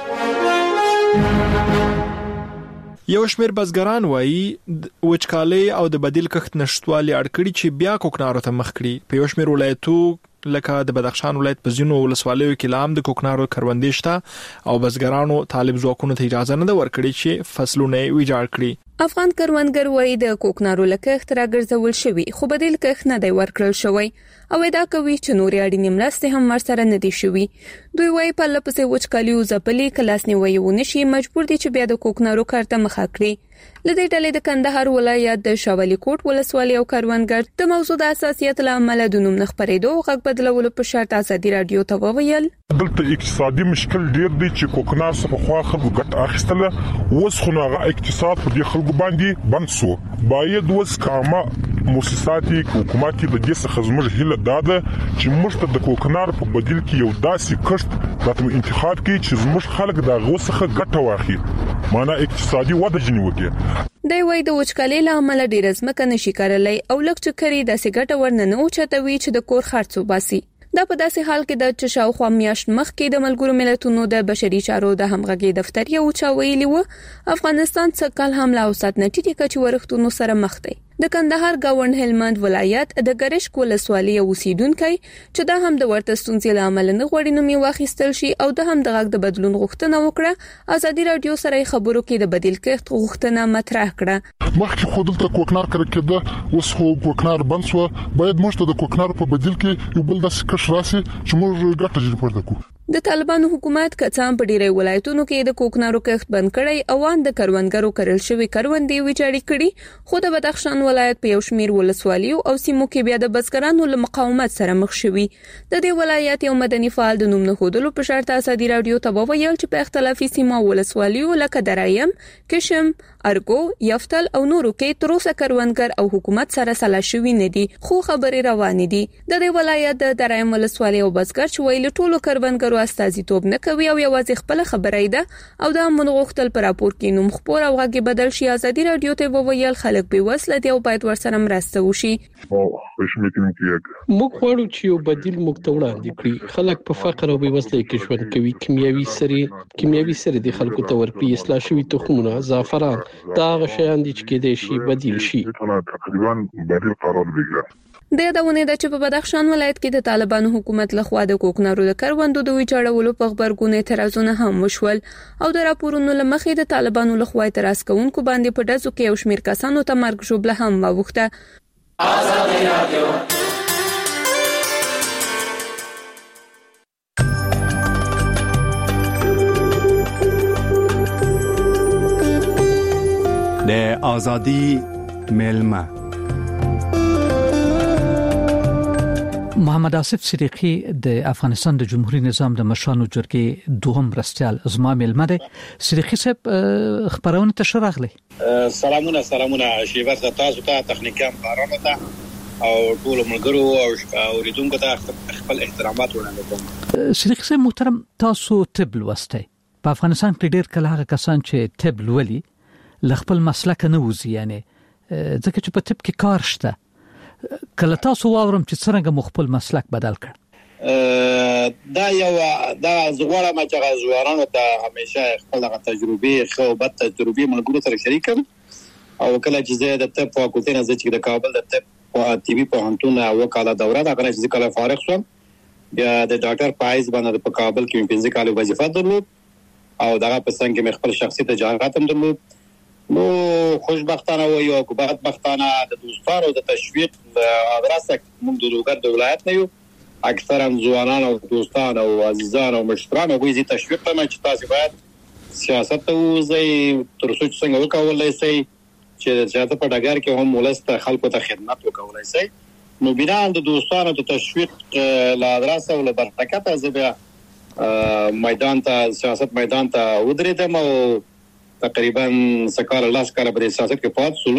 S1: یو شمېر بزګران وایي وچکالي او د بدیل کښت نشټوالي اړکړي چې بیا کوکنارو ته مخ کړي. په یو شمېر ولایتو لکه د بدخشان ولایت په ځینو ولسوالیو کې لام د کوکنارو کروندې شته او بزګرانو طالب ځواکونو ته اجازه نه ورکړي چې فصلونه ویجاړ کړي.
S12: افغان کروندګر وایي د کوکنارو لکښت راګرځول شوی خو بدیل کښت نه دی ورکړل شوی او دا کوي چې نورې اړینې مرستې هم ورسره نه دي شوي. دوی وایي په لپسې وچکالي او ځپلې کلاس نیوي ونشي مجبور دي چې بیا د کوکنارو کارته مخه کړي. لدې ډلې د کندهار ولایت د شاولی کوټ ولسوالۍ او کروندګر د موضوع د حساسیت لامل د نوم نخبرېدو غږ بدلولو په شرط آزادي رادیو ته وویل.
S25: دلته اقتصادي مشکل ډیر دی چې کوکنار څخه خو خلکو ګټه اخیستله اوس خو هغه اقتصاد په دې خلکو باندې بند شو. باید اوس کارما مؤسساتي حکومتي د دې څخه زموږ هیله داده چې موږ ته د کوکنار په بدیل کې یو داسې کښت راته انتخاب کړي چې زموږ خلک د هغه څخه ګټه واخلي، معنا اقتصادي وده جنې وکړي.
S12: دی وایي د وچکالۍ له امله ډېره ځمکه نشي کارلی او لږ چې کري داسې ګټه ورننه اوچتوي چې د کور خرڅ وباسي. دا په داسې حال کې د شاوخوا میاشت مخکې د ملګرو ملتونو د بشري چارو د همغږي دفتر یو چا ویلي و افغانستان څه کال حمله او سات نټیټي کچ ورښتونو سره مخ دی. د کندهار گاوند هلمند ولایت د ګرشک ولسوالۍ اوسیدونکو چې دا هم د ورته ستونزې لامل نه غوړي نومي واخیستل شي او د هم د غږ د بدلون غوښتنه وکړه. آزادي رادیو سره خبرو کې د بدیل کښت غوښتنه مطرح کړه.
S25: مخکې خو دلته کوکنار کړکېده اوس خو کوکنار بند شو، باید موږ ته د کوکنار په بدیل کې یو بل داسې کښت راسي چې موږ ګټه جوړ کړو.
S12: د طالبانو حکومت کڅام په ډیری ولایتونو کې د کوکنارو کښت بند کړی او ان د کروندګرو کرل شوی کروندې ویجاړې کړي. خو د بدخشان ولایت په یو شمیر ولسوالیو او سیمو کې بیا د بزګرانو له مقاومت سره مخ شوي. د دې ولایت یو مدني فعال د نوم نه خودلو په شرط آزادي رادیو ته وویل چې په اختلافي سیمو ولسوالیو لکه درایم، کشم، ارګو، یفتل او نورو کې تر اوسه کروندګر او حکومت سره سلا شوي نه دي، خو خبرې روانې دي. د دې ولایت د درایم ولسوالۍ او بزګر چې ویل ټولو کروندګرو خبرو استازیتوب نه کوي او یوازې خپل خبرې ده او دا منغوختل پر راپور کې نوم خبر او غږی بدل شي. ازادي رادیو ته وویل خلک به وسله دی او باید ورسره مرسته وشي.
S13: موږ غواړو چې یو بدیل موږ ته وړاندې کړي. خلک په فقر او بېوزلۍ کې ژوند کوي. کیمیاوي سره د خلکو ته ورکړي. اصلاح شوي تخمونه، زعفران، دا هغه شیان دي چې کېدای شي بدیل شي.
S23: تقریبا بدیل قرار بګیږي.
S12: د یادونه ده چې په بدخشان ولایت کې د طالبانو حکومت لخوا د کوکنارو د کروندو د ویجاړولو په خبرګون اعتراضونه هم وشول او د راپورونو لمخې د طالبانو لخوا اعتراض کوونکو باندې په ډزو کې یو شمېر کسانو ته مرګ ژوبله هم واوښته. آزادي رادیو
S14: د آزادی ملما.
S19: محمد آصف صدیقی د افغانستان د جمهوریت نظام د مشرانو جرګې دوهم مرستیال زما ملما دی. صدیقی صاحب خبرونه ته شراغلی.
S15: سلامونه شیبه تاسو ته تخنیکان کارونه ته او ټول ملګرو او اوریدونکو ته خپل احترامات وړاندې کوم.
S19: صدیقی صاحب محترم، تاسو طب لوستی. په افغانستان کې ډېر کله هغه کسان چې طب لولي لخپل مسلک نه وځي، یعنی ځکه چې په طب کې کار شته. کله تاسو واورم چې څنګه مخبل مسلک بدل کړ.
S15: دا زغوره ما چې غزوارانو ته همیشه خپل تجربه خو بد تجربه ملګرو سره شریکم او کله چې زه د طب فاکولټي نه چې د کابل د طب او طبي پوهنتون وکاله دوره دا کله چې کله فارغ شوم بیا د ډاکټر پایز باندې په کابل کې پنځه کال وظیفه درلود او دغه په څنګه مې خپل شخصي تجارت هم درلود. نو خوشبختانه و یا بدبختانه د دوستانو د تشویق ادرسه موږ د لوګر د ولایت نه یو اکثرا ځوانان او دوستان او عزیزان او مشتران او ویزي تشویق ته چې تاسو باید سیاست ته وځي تر څو څنګه وکولای شئ چې سیاست په ډګر کې هم ولسته خلکو ته خدمت وکولای شئ. نو بنا د دوستانو د تشویق لا ادرسه او برکت زبیا میدان ته سیاست میدان ته ودرېدم او تقریبا سکار لاس کار په سیاست کې پات سولو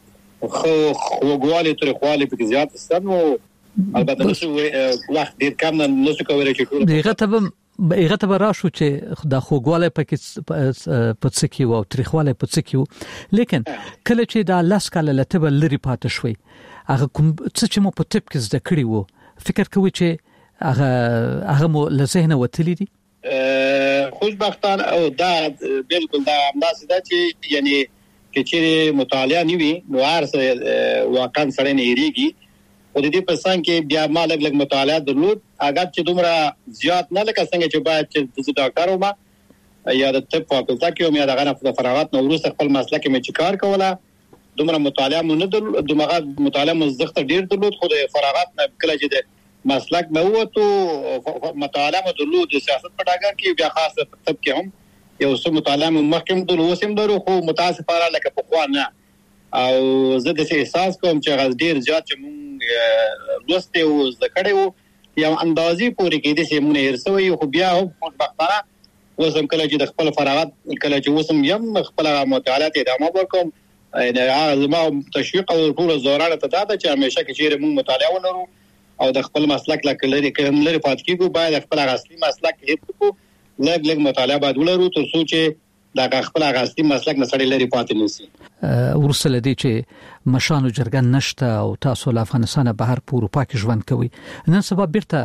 S15: خو غوالي تر خواله په زیات ستنو البته نو وخت ډیر کم نه څه کوي چې ټول
S19: هغه ته راشو چې د خوګواله پکې پڅکی او تاریخواله پڅکی لیکن کله چې د لاس کال لته لري پات شوي هغه کوم څه چې مو په طب کې زده کړی وو فکر کوي چې هغه مو له ذهن وتلی دي.
S15: خوشبختانه او دا بالکل دا همداسې ده چې یعنی کې چې مطالعه نیوي نو ارسه واقعا سره نه یریږي او د دې په څنګه کې بیا ما لګ مطالعه درلود اگر چې دومره زیات نه لکه څنګه چې باید چې د ډاکټر ومه یا د طب فاکولټه کې مې دغه نه فراغت نو ورسره خپل مسلک مې چې کار کوله دومره مطالعه مونږ نه درلود دومره مطالعه مزدخت ډیر درلود خو د فراغت نه کله چې مسلک نه وته مطالعه درلود د سیاست په ډګر کې بیا خاصه طب کې هم یو څه مطالعه مخکې درلود وسیم درو خو متاسفانه لکه په خوانه او زه د احساس کوم چې غز ډیر زیات چې مونږ دوسته او ذکرې وو یو اندازې پورې کې د سیمونه هرڅوي خو بیا هم خوشبختانه وسم کله چې د خپل فراغت کله چې وسم یم خپل مطالعه ادامه ورکوم نه زما تشویق او ټول زورانه ته دا چې همیشه کې چې مونږ مطالعه ولرو او د خپل مسلک لکه کوم لري پات کیږي باید خپل اصلي مسلک هیڅ کو لږ مطالعه باید ولرو تر څو چې دا خپل اصلي مسلک نه سړی لري پاتې نشي.
S19: ورسله دي چې مشانو جرګن نشته او تاسو له افغانستانه بهر په اروپا کې ژوند کوي نن سبا بیرته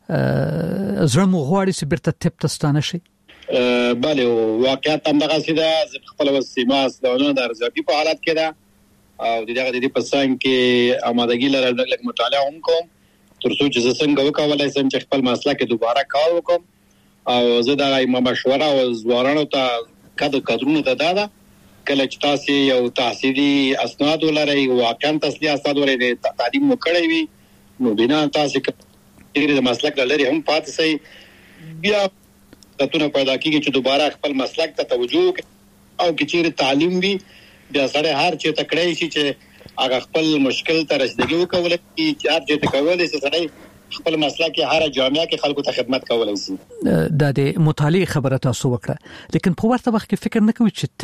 S19: زړه مو غواړي چې بیرته طب ته ستانه شي.
S15: بله واقعیت هم دغه سیده خپل وسیمه ستونه د ارزیابي په حالت کې ده او دغه د دې په څنګه کې آمادګي لرل لږ مطالعه هم کوم تر څو چې څنګه وکولای شم چې خپل مسلک دوباره کار وکم او زه دا مشوره او زوارانو ته کادرونو ته دادا کله چې تاسو یو تحصیلي اسناد ولرئ واقعا تحصیلي اسناد ولرئ تعلیم وکړئ وي نو بنا تاسو کې د مسلک لري هم پاتې شي بیا تاسو پیدا کیږي چې دوباره خپل مسلک ته توجه او چې تعلیم وي بیا سره هر چې تکړه شي چې هغه خپل مشکل ته رسیدګي وکولای چې هر چې کولای شي سره خپل مسله کې هر جامعه کې خلکو ته خدمت کولای شي.
S19: د مطالعه خبره تاسو وکړه لیکن په ورته وخت کې فکر نه کوي چې طب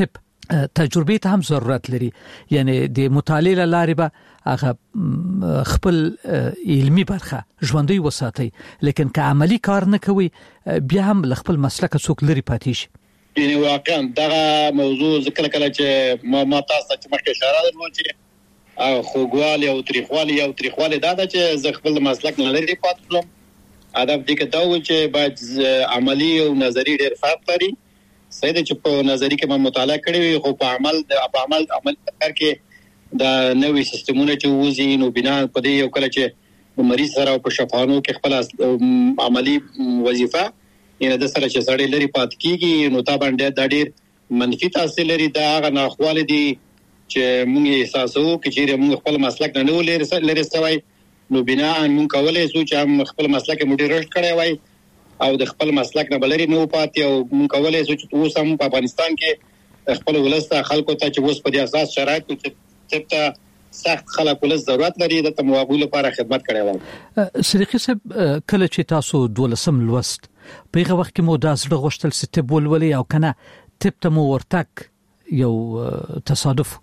S19: تجربه ته هم ضرورت لري یعنی د مطالعه لارې به هغه خپل علمي برخه ژوندۍ وساتي لیکن که عملی کار نه کوي بیا هم خپل مسلک څوک لري پاتې شي.
S15: یعنی واقعا دا موضوع ذکر کله چې ما تاسو ته مخکې اشاره درلود چې خوګوالي او تاریخوالي دا چې ز خپل مسلک نه لري پاتې شم. ادب دې کې دا و چې باید عملی او نظری ډېر فرق لري. صحیح ده چې په نظری کې ما مطالعه کړې وي خو په عمل کار کې دا نوې سیستمونه چې وځي نو بنا په دې یو کله چې مریض سره په شفاهانو کې خپل عملی وظیفه یعنی د سره چې سړی لري پات کیږي نو تا باندې د ډېر منفي تاثیر لري. دا هغه ناخواله دي چې موږ احساسو چې موږ خپل مسلک نه لري سوي نو بنا موږ کولای شو چې هم خپل مسلک مو ډېر رشد کړی وای او د خپل مسلک نه بلري نو پاتې او موږ کولای شو چې اوس هم په افغانستان کې خپل ولسته خلکو ته چې اوس په دې اساس شرایط کې ته سخت خلک ولس ضرورت لري د تموابو لپاره خدمت کړی وای.
S19: صدیقي صاحب کله چې تاسو 12 لوست په هغه وخت کې مو د زړه غوښتل ستې بولولې او کنه تپ ته مو ورتک یو تصادف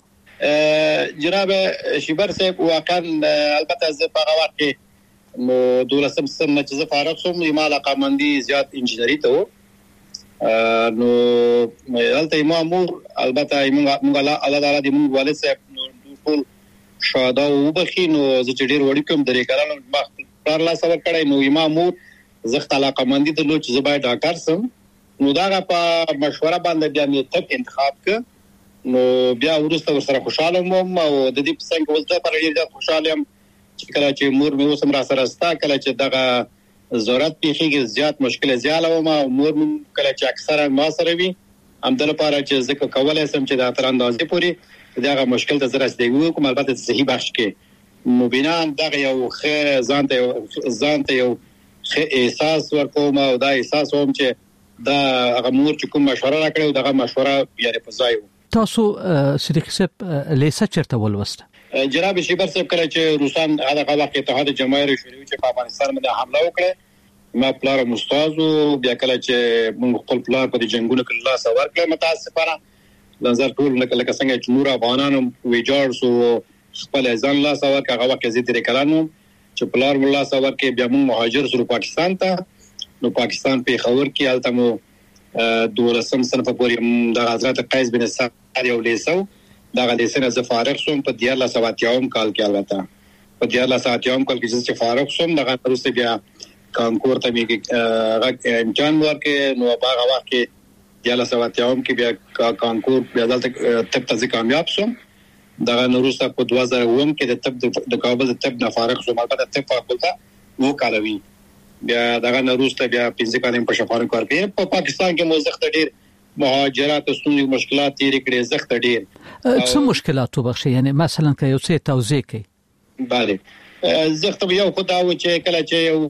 S15: جناب شیبر صاحب واقعا البته زه په هغه وخت کې نو 12 سم نه چې فارغ شوم ما علاقمندي زیات انجینری ته نو دلته امامور البته موږ الله تعالی دې موږ والد صاحب ټول شاده او بخي نو زه چې ډیر وړي کوم درې کارانو پر لا سره کړای نو امامور زخت علاقمندي ته لوچ زبای ډاکټر سم نو دا په مشوره باندې بیا مې تب انتخاب ک نو بیا ورسته سره خوشاله مم او د دې په څنګه ولته پر ډیر خوشاله يم چې کله چې مور مې اوسم را سره ستا کله چې دغه ضرورت پیخیږي زیات مشکل زیاله و ما مور مې کله چې اکثره ما سره وي همدل لپاره چې ځکه کولای سم چې د تر اندازې پوری دغه مشکل ته زره استګو کوم البته صحیح بخش کې مبینا دغه یو ځان ته یو احساس ورکوم او دا احساس هم چې دا هغه مور چې کوم مشوره راکړو دغه مشوره یې په ځای
S19: تاسو صدیق صاحب لیسه چرته ولوسته
S15: جناب شیبر صاحب کله چې روسان هغه وخت اتحاد جماهیر شوروي چې په افغانستان باندې حمله وکړه ما پلار مستازو بیا کله چې موږ خپل پلار په دې جنگونو کې الله سوار کړ متاسفانه نظر ټول لکه څنګه چې نور افغانانو ویجاړ سو خپل ځان الله سوار کړ هغه وخت زه تیر کلانو چې پلار الله سوار کې بیا موږ مهاجر سره پاکستان ته نو پاکستان په خبر کې الته مو 12 صنف پورې د حضرت قیس بن سعد یو لیسو دا غلیسنه ز فارغ شوم په 1470 کال کې البته په 1470 کال کې چې فارغ شوم دغه ترسته بیا کانکور ته میږي امتحان ورکې نو هغه وخت کې 1470 کې بیا کانکور بیا دلته تب ته کامیاب شوم دغه نورسته په 2009 کې د تب د کابل د تب نه فارغ شوم البته تب فاکولټه وو کالوي بیا دغه نورسته بیا 15 کال په شفاهانو کار کوي په پاکستان کې موزخت ډیر مهاجرات او ستونزې مشکلات تیر کړي زخت ډیر
S19: څه مشکلات وبخښي یعنی مثلا که یو څه توضیح کړي
S15: bale زخت یو خدای و چې کله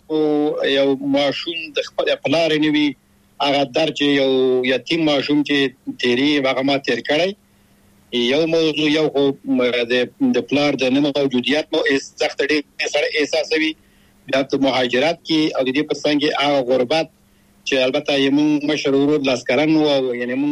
S15: چې یو ماشوم د خپل پلار نیوي هغه در چې یو یتیم ماشوم چې تیری هغه ما تیر کړی یو موضوع یو د پلار د نه موجودیت مو زخت ډیر سره احساسوي بیا د مهاجرات کې او د دې په څنګه هغه غربت چې البته یمو مشرورو لاسکران او یعنی مو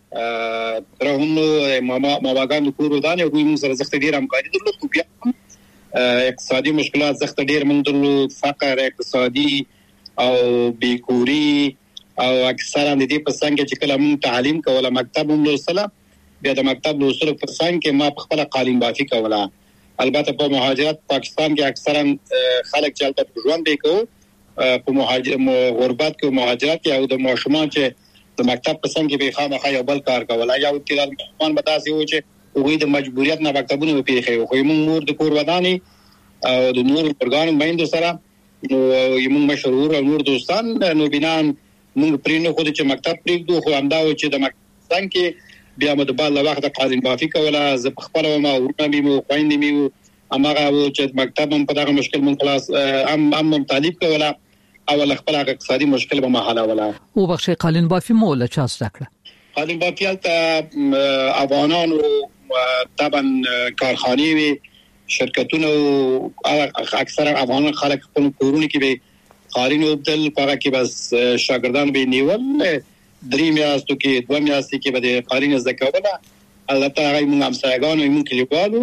S15: ترهم ماواګان کورو دانه او موږ سره زخت ډیر همکاري درلود خو بیا اقتصادي مشکلات زخت ډیر موږ درلود فقر اقتصادي او بیکوري او اکثرا د دې په څنګه چې کله موږ تعلیم کوله مکتب هم لوسله بیا د مکتب لوسلو په څنګه ما خپل قالین بافي کوله البته په مهاجرت پاکستان کې اکثرا خلک چې البته ژوند به کوي په غربت کې مهاجرت او د ماشومان چې د مکتب په څنګه به خامخا یو بل کار کوله یا د ماشومان به تاسو و چې وګړي د مجبوریت نه مکتبونه پیښه خو موږ نور د کور وداني او د نور پرګان باندې سره نو موږ مشرور او نور دوستان نو بنان موږ پرینو خو چې مکتب پریږدو خو همدا و چې د مکتب کې بیا مو د بل وخت قالین بافي کوله ز خپل ما ورته مو خويندې مو امغه و چې مکتب هم په دغه مشکل من خلاص هم طالب کوله او خپل اقتصادي مشکل به محاله ولا
S19: او بخشي قالین بافي مولا چاس دکړه
S15: قالین بافي ته افغانانو طبعا کارخانه وي شرکتونه اکثر افغان خلک خپل کورونه کې به قالین وبدل پاره کې بس شاګردان به نیول درې میاشتو کې دوه میاشتې کې به قالین زکوله البته هغه موږ همسایګانو موږ کلیوالو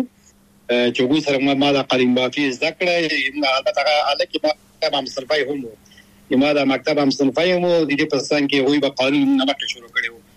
S15: چې وګورئ سره ما د قالین بافي ذکر البته هغه کې مکتب هم صنفي هم ما د مکتب هم صنفي هم د دې په څنګه کې وی په قانون نمک شروع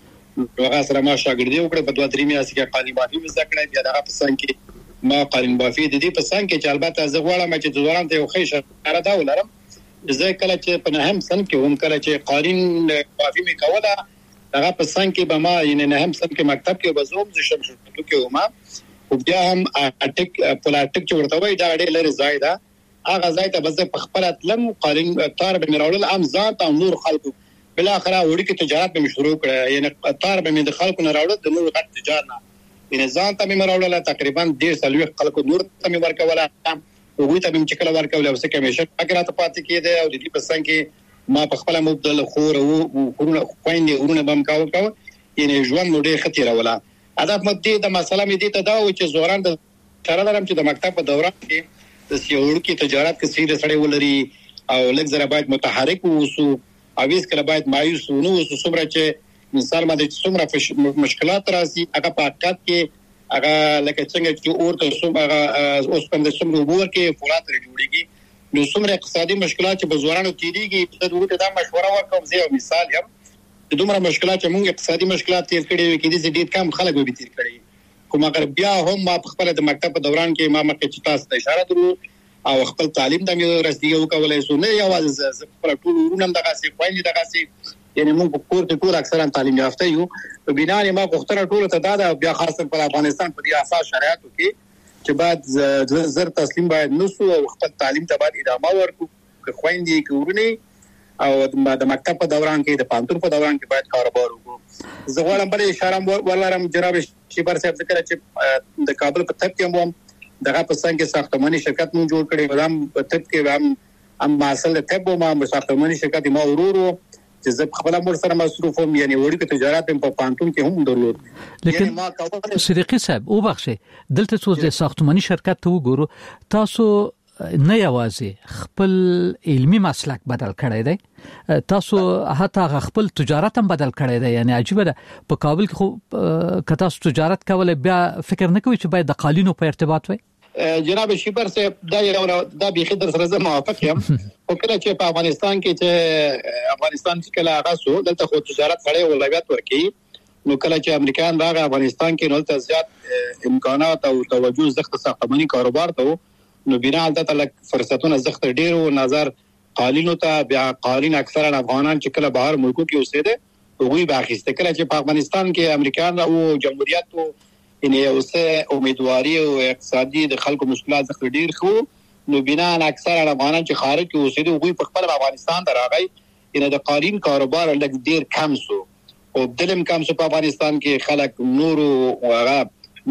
S15: کړو هغه سره ما شاګردي وکړه په 2-3 میاشتې کې قالین بافي ذکر بیا دغه په څنګه کې ما قالین بافي د دې په څنګه کې چې البته زه غواړم چې ځوانان ته یو ښه اشاره دا ولرم زه کله چې په نهم سن کې هم کله چې قالین بافي می کوله هغه په څنګه کې به ما یعنی نهم سن کې مکتب کې بزوم ز شمشتو کې وما او بیا هم اټیک پلاټیک چې ورته وای دا ډېر لري زائده هغه ځای ته بس په خپل اتلم قالین تار به میراول ام ذات او نور خلکو بل اخره وړي کې تجارت به شروع کړه یعنی تار به د خلکو نه راوړل د نور غټ تجارت نه نظام ته میراول تقریبا 1.5 خلکو نور ته می ورکوله وګورئ ته چې کله ورکول او څه کمیشن اګرات پاتې کېده او د دې په څنګه کې ما په خپل مبدل خور او خورونه خويندې ورونه بم کاو یعنی ژوند نو ډېر خطر ولا هدف مدې د مسله مې دي ته دا و چې زوران د چارلرم چې د مکتب په دوران کې د سیاوړ کې تجارت کې سیده سړې ولري او لږ زره باید متحرک ووسو او هیڅ کله باید مایوس نه ووسو څومره چې مثال باندې څومره مشکلات راځي هغه په حقیقت کې هغه لکه څنګه چې اورته څومره اوس په څومره وګور کې فولاد لري جوړيږي نو څومره اقتصادي مشکلات چې بزورانو تیریږي د دوی ته مشوره ورکوم زه مثال یم د دومره مشکلات چې موږ اقتصادي مشکلات تیر کړي وي کې دي چې ډېر کم خلک به تیر کړي کوم اگر بیا هم ما په خپل د مکتب په دوران کې ما مکه چې تاسو ته اشاره درو او خپل تعلیم د مې رسیدو کولای شو نه یوازې ز خپل ټول ورونم دغه سي خويندې دغه سي یعنی موږ په کور کې ټول اکثرا تعلیم یافته یو په بنا ما غوښتنه ټول ته دا بیا خاصه په افغانستان په دې اساس شرایطو کې چې بعد زر تسلیم باید نسو او خپل تعلیم ته باید ادامه ورکړو خويندې کورونه او د مکتب په دوران کې د پانتون په دوران کې باید کاروبار وکړو زه غواړم بل اشاره ولرم جناب شیبر صاحب ذکر چې د کابل په تپ کې هم دغه په څنګه ساختماني شرکت مونږ جوړ کړی ودام په تپ کې هم مسله تپ ما ساختماني شرکت ما ورورو چې زه خپل امر سره مصروف هم یعنی وړي کې تجارت په پانتون کې هم درلود
S19: یعنی ما صدیقی صاحب او بخښه دلته څو د ساختماني شرکت ته وګورو تاسو نه یوازې خپل علمی مسلک بدل کړی دی تاسو حتی خپل تجارت هم بدل کړی دی یعنی عجیب ده په کابل کې خو کته تجارت کول بیا فکر نه کوي چې باید د قالینو په ارتباط وي
S15: جناب شیبر صاحب دا به خدای سره زه موافق یم او کله چې په افغانستان کې چې افغانستان چې کله هغه سو دلته خو تجارت سره ولایت ورکی نو کله چې امریکایان راغی افغانستان کې نو ته زیات امکانات او توجه زخت ساختماني کاروبار ته نو بنا دلته لک فرصتونه زخت ډیر او نظر قالینو ته بیا قالین اکثرا افغانان چې کله بهر ملکو کې اوسېده هغوی باخسته کله چې په افغانستان کې امریکایان او جمهوریت یعنی اوسه امیدواری او اقتصادي د خلکو مشکلات زخت ډیر خو نو بنا اکثرا افغانان چې خارج کې اوسېده هغوی په خپل افغانستان راغی یعنی د قالین کاروبار لږ ډیر کم سو او دلم کم سو په افغانستان کې خلک نور او هغه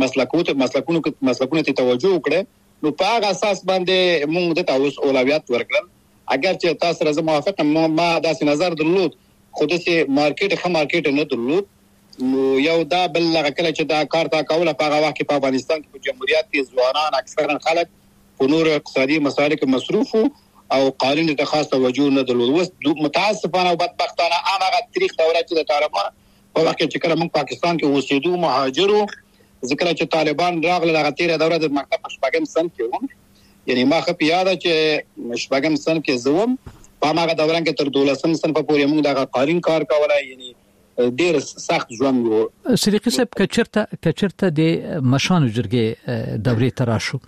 S15: مسلکونو ته توجه وکړي نو په هغه اساس باندې موږ د تاسو اولویت ورکړل اگر چې تاسو سره موافق ما داسې نظر درلود خو د سي مارکیټ نه درلود نو یو دا بل لکه چې دا کار تا کوله په هغه وخت کې په افغانستان کې په جمهوریت کې ځوانان اکثرا خلک په نور اقتصادي مسایل کې مصروف او قانون ته خاص توجه نه درلود اوس متاسفانه او بدبختانه هغه تاریخ دوره چې د طالبان په وخت کې کله موږ پاکستان کې اوسېدو مهاجرو ذکر چې طالبان راغله هغه تیره دوره د مکتب شپږم سن کې و یعنی ما خو یاد چې شپږم سن کې زوم په هغه دوران کې تر 12 سن په پورې موږ د قانون کار کولای یعنی ډیر سخت ژوند وو
S19: صدیقی صاحب کچرته د مشانو جرګې دورې تراشو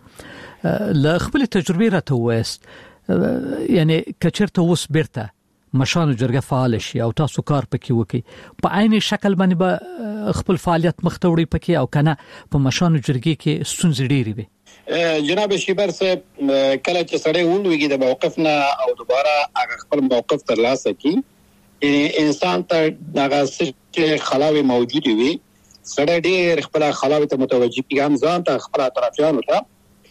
S19: ل خپل تجربه راته وست یعنی کچرته اوس بیرته مشانو جرګه فعال شي او تاسو کار پکې وکي په عین شکل باندې به خپل فعالیت مختوړي پکې او کنه په مشانو جرګې کې ستونزې ډېری وي
S15: جناب شیبر صاحب کله چې سړی ولويږي د موقف نه او دوباره هغه خپل موقف ترلاسه کی انسان ته دغه چې خلاوي موجود وي سړی ډېر خپل خلاوي ته متوجي کیږي ځان ته خپل اطرافیانو ته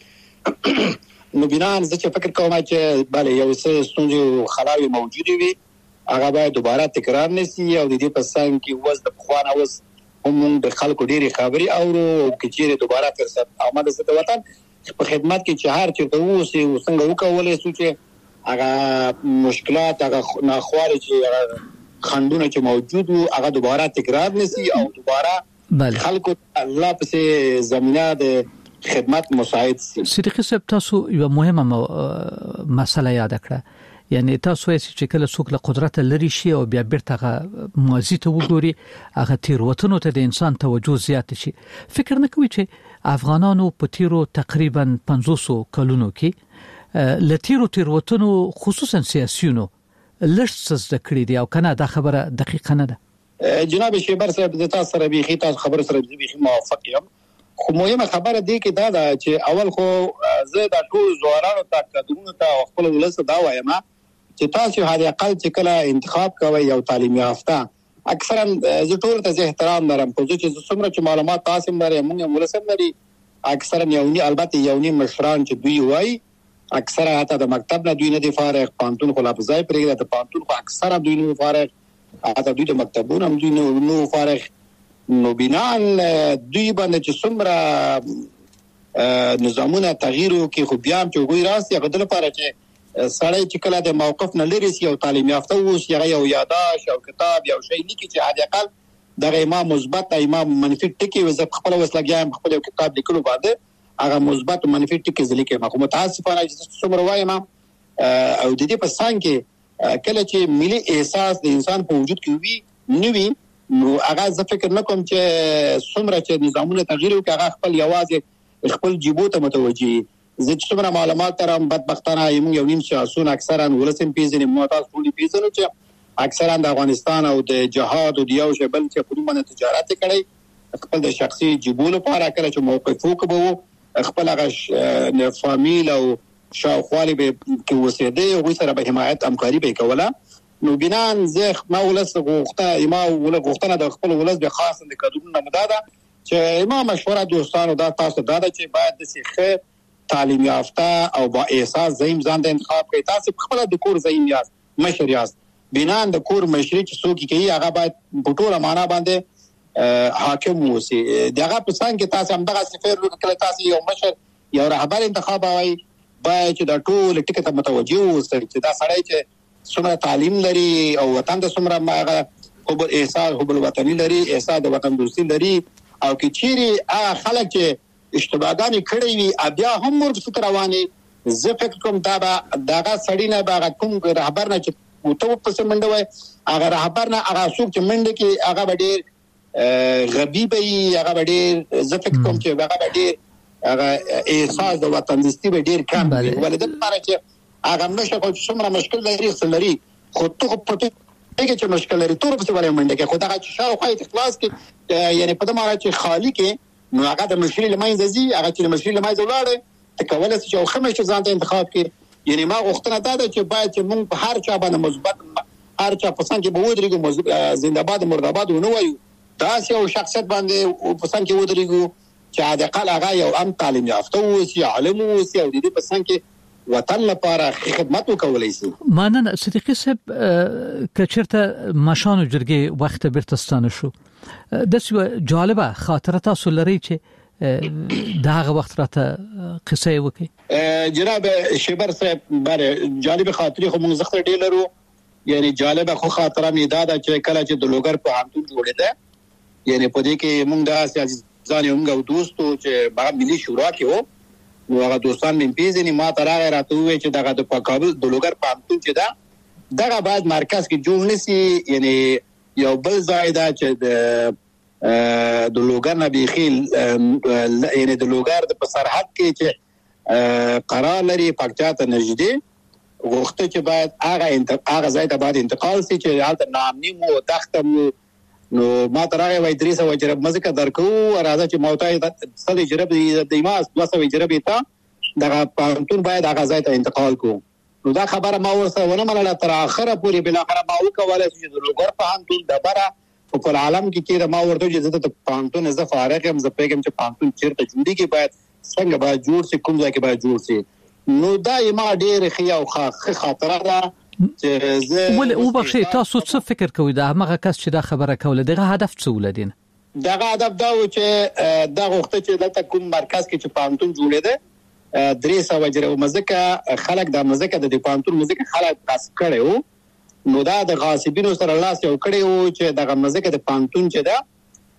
S15: نو بنان زه چې فکر کوم چې bale یو څه ستونزې خلاوي موجود وي هغه باید دوباره تکرار نشي او د دې په څنګه کې وز د خوانه وز هم د خلکو ډېری خبري او کچېره دوباره فرصت آمده ست وطن په خدمت کې چې هر چیرته ووسی او څنګه وکولای شو چې هغه مشکلات هغه ناخوالي چې خندونه چې موجود وو هغه دوباره تکرار نشي او دوباره
S19: بله
S15: خلکو الله په زمينه د خدمت مساعد سي.
S19: صدیقي صاحب تاسو یو مهمه مسله یاد کړه، یعنی تاسو یې چې کله څوک له قدرت لري شي او بیا بیرته ماضي ته وګوري هغه تیروتنو ته د انسان توجه زیات شي. فکر نه کوي چې افغانانو په تیرو تقریبا 500 کلونو کې لتیرو تیروتنو خصوصا سیاسيونو لږ څه کړی دی او کنه دا خبره دقیقه نه ده؟
S15: جناب شیبر صاحب د تاسو سره به خیته خبر سره به موافق یم، خو مهمه خبره دی کې دا ده چې اول خو زه د ټول زوارانو ته قدرونو ته خپل ولس دا وایم چې تاسو هغه اقل چې کله انتخاب کوي یو تعلیم یافته اکثرا زه ټول ته احترام لرم، خو چې څومره چې معلومات تاسو لري موږ ولسم لري اکثرا یونی البته یونی مشران چې دوی وای اکثرا حتی د مکتب نه دوی نه دی فارغ، پانتون خو لا ځای پرېږده ته پانتون خو اکثرا دوی نه فارغ، حتی دوی د مکتبونو هم دوی نو فارغ، نو بنان دوی باندې چې څومره نظامونه تغییر وکړي خو بیا هم چې وګورئ راستي هغه د لپاره چې سړی چې کله د موقف نه لري سی او تعلیم یافته اوس یو یاداش او کتاب یو شی لیکي چې حد اقل دغه امام مثبت امام منفي ټکی وز خپل وسلګیام خپل کتاب لیکلو باندې هغه مثبت او منفي ټکی ځلیکي ما کوم متاسفانه چې څومره وایم او د دې په څنګ کې کله چې ملي احساس د انسان په وجود کې وي نوي نو هغه زه فکر نه کوم چې څومره چې نظامونه تغییر وکړي هغه خپل یوازې خپل جيبو ته متوجي زه چې څومره معلومات ترم بدبختانه یو نیم سیاسون اکثرا ولسم پیژنې معتاد ټولي پیژنې چې اکثرا د افغانستان او د جهاد او د یو شبل چې په کومه تجارت کړي خپل د شخصي جيبو لپاره کړي چې موقف وکړو خپل هغه فامیل او شاوخوالي به کې وسیده او سره به حمایت همکاري به کوله. نو بنان زه ما ولس غوښته ما غوښتنه د خپل ولس به خاص د قانون مداده چې ما مشوره دوستانو دا تاسو دا چې باید د سیخه تعلیم یافته او با احساس زعیم ځان د انتخاب کوي، تاسو خپل د کور زعیم یاست مشر یاست، بنان د کور مشري چې څوک کوي هغه باید په ټوله معنا باندې حاکم وسی. دغه په څنګه کې تاسو هم دغه سفر وکړئ، تاسو یو مشر یو رهبر انتخاب وای باید چې د ټول ټکټ متوجه اوسئ چې دا سړی چې څومره تعلیم لري او وطن د څومره هغه حب احساس حب الوطني لري، احساس د وطن دوستي لري، او کې چیرې خلک چې اشتباهګانې کړې وي بیا هم ورته رواني زه فکر کوم دا دغه سړی نه باغ کوم رهبر نه چې وته په سمنده وای هغه رهبر نه هغه څوک چې منډه کې هغه ډېر غبي به هغه ډېر زه فکر کوم چې هغه ډېر هغه احساس د وطن دوستي به ډېر کم وي، ولې د لپاره چې هغه مشه خو څومره مشکل لري خو ته په دغه چې مشکل لري تور په څه باندې منډه کې خدای چې شاو خو اخلاص کې یعنی په دماره چې خالی کې نو هغه د مشري لمایز زی هغه چې مشري لمایز ولاړ ته کولای شي او خمه چې ځان ته انتخاب کې یعنی ما غوښتنه دا ده چې باید چې موږ په هر چا باندې مثبت هر چا په څنګه به ودرېږو زنده‌باد مرده‌باد ونه وایو دا یو شخصیت باندې په څنګه ودرېږو چې د اقل هغه یو ام تعلیم یافته اوسي عالم اوسي او د دې په څنګه وطن لپاره خدمت وکولای شي.
S19: مننه صدیقي صاحب کچرته مشانو جرګې وخت بیرتستانه شو د څه جالبه خاطره تاسو لري چې داغه وخت راته قصه وکي.
S15: جناب شیبر صاحب باره جالب خاطرې خو موږ زخه ډېر لرو، یعنی جالبه خو خاطره مې دا چې کله چې د لوګر په هانتون جوړېده یعنی په دې کې موږ د سیاسي ځان یو دوستو چې با ملي شورا کې وو نو هغه دوستان مې پیژنې ما تر هغه راته وې چې دغه د کابل د لوګر په هانتون چې دا دغه باید مرکز کې جوړ نشي، یعنی یو بل ځای دا چې د لوګر نه بيخیل یعنی د لوګر د په سرحد کې چې قرار لري پکچا ته نږدې وخت چې باید هغه ځای ته باید انتقال شي چې حالت نامنی مو تختم نو ما ترغه وای درې سو جرب مزه درکو راځه چې موتای صد جرب د ایماس 200 جرب ته دغه پانتون باید هغه ځای ته انتقال کو. نو دا خبره ما ورسره ونه منله تر اخره پورې بل اخره ما وکوله چې د لوګر پانتون د بره په عالم کې ما ورته چې د پانتون زه فارغ هم زه پیغام چې پانتون چیرته جوړی کې باید څنګه باید جوړ شي کوم ځای کې باید جوړ شي. نو دا ما ډېر خیا او خاطره ده
S19: ول او بخښي تاسو څه فکر کوئ دا هغه کس چې دا خبره کوله دغه هدف څه ولدین؟
S15: دغه هدف دا و چې دا وخت چې د کوم مرکز کې چې پانتون جوړېده 300 جره مزکه خلک د مزکه د پانتون مزکه خلک تاس کړو نو دا د غاصبینو سره لاس یو کړو چې دغه مزکه د پانتون چې دا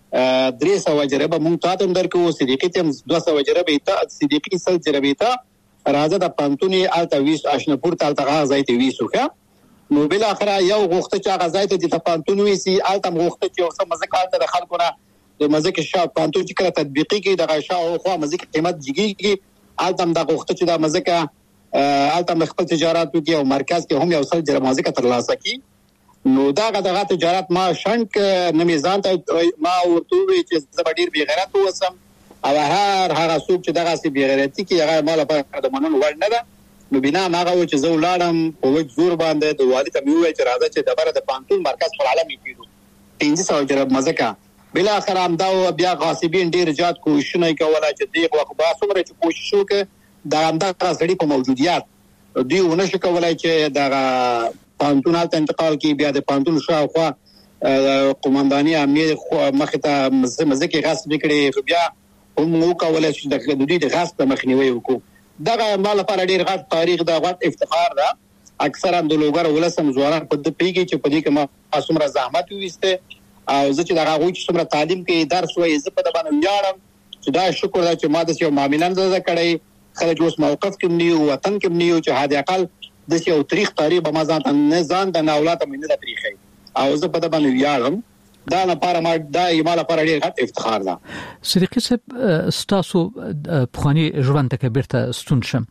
S15: 300 جربه مونږ ته هم درکو صدیقي ته 200 جربه ته صدیقي سل جربه ته راځه د پانتونی الته ویس آشنپور ته الته غځای ته ویسوخه نو بل اخره یو غوخته چې غځای ته د پانتونی سي الته غوخته چې اوسه مزه کالته د خلکو نه د مزه کې شاو پانتون چې کړه تطبیقي کې د غشا او خو مزه کې قیمت جګي الته د غوخته چې د مزه کې الته خپل تجارت کوي او مرکز کې هم یو سل جربه مزه کې ترلاسه کی نو دغه تجارت ما شنک نه میزان ته ما ورته وی چې زبډیر بی غیرت وسم او هغه څوک چې دغه سی بی غیرتی کې هغه مال په د منون وړ نه ده نو بنا هغه چې زو لاړم په وځ زور باندې د والي ته میوي چې راځي چې دبره د پانتون مرکز پر عالمي کېدو 300 جرب مزکا بل اخر هم دا بیا غاصبین ډیر زیات کوشش نه کوله چې دغه وخت با څومره چې کوشش وکړي دا هم د سړي په موجودیت دی ونه کولای چې دا پانتون ته انتقال کی بیا د پانتون شاوخوا قومنداني امیر مخه ته مزه کې غاصب کړي بیا هم نو کولای چې د دوی د غاصب مخنیوي وکړو دغه مال لپاره ډیر غټ تاریخ دا غټ افتخار ده اکثرا د لوګر ولسم ځوانان په دې پیږي چې په دې کې ما څومره زحمت وېسته او زه چې دا غوښ څومره تعلیم کې درس وې زه په دې باندې یاړم چې دا شکر ده چې ما د یو معاملان زده کړی خلک اوس موقف کې نیو وطن کې نیو چې هدا اقل د یو تاریخ تاریخ به ما ځان د اولاد مینه د تاریخي او زه په دې باندې یاړم دا لپاره ما دا ایماله لپاره ډیر غټ افتخار ده
S19: صدیقي صاحب ستاسو بخوانی ژوند ته بیرته ستون شم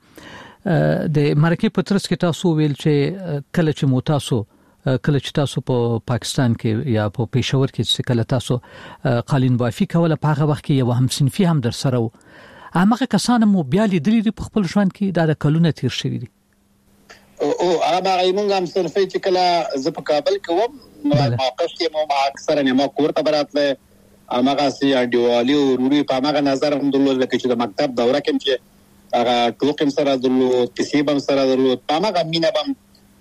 S19: د مرکه په ترڅ کې تاسو ویل چې کله چې تاسو په پاکستان کې یا په پېښور کې کله تاسو قالین بافي کوله په هغه وخت کې یو هم صنفي هم در سره و هغه کسان مو بیا لیدلې په خپل ژوند کې د کلونه تیر شوی دي
S15: او هغه موږ هم صنفي چې کله زه په کابل کې وم موقف کې مو اکثرا ما کوړه براتله هغه سي اډیوالي او روري په هغه نظر هم درلود لکه چې د مکتب دوره کې چې هغه ټوکم سره درلود کسيبم سره درلود په هغه مینه بم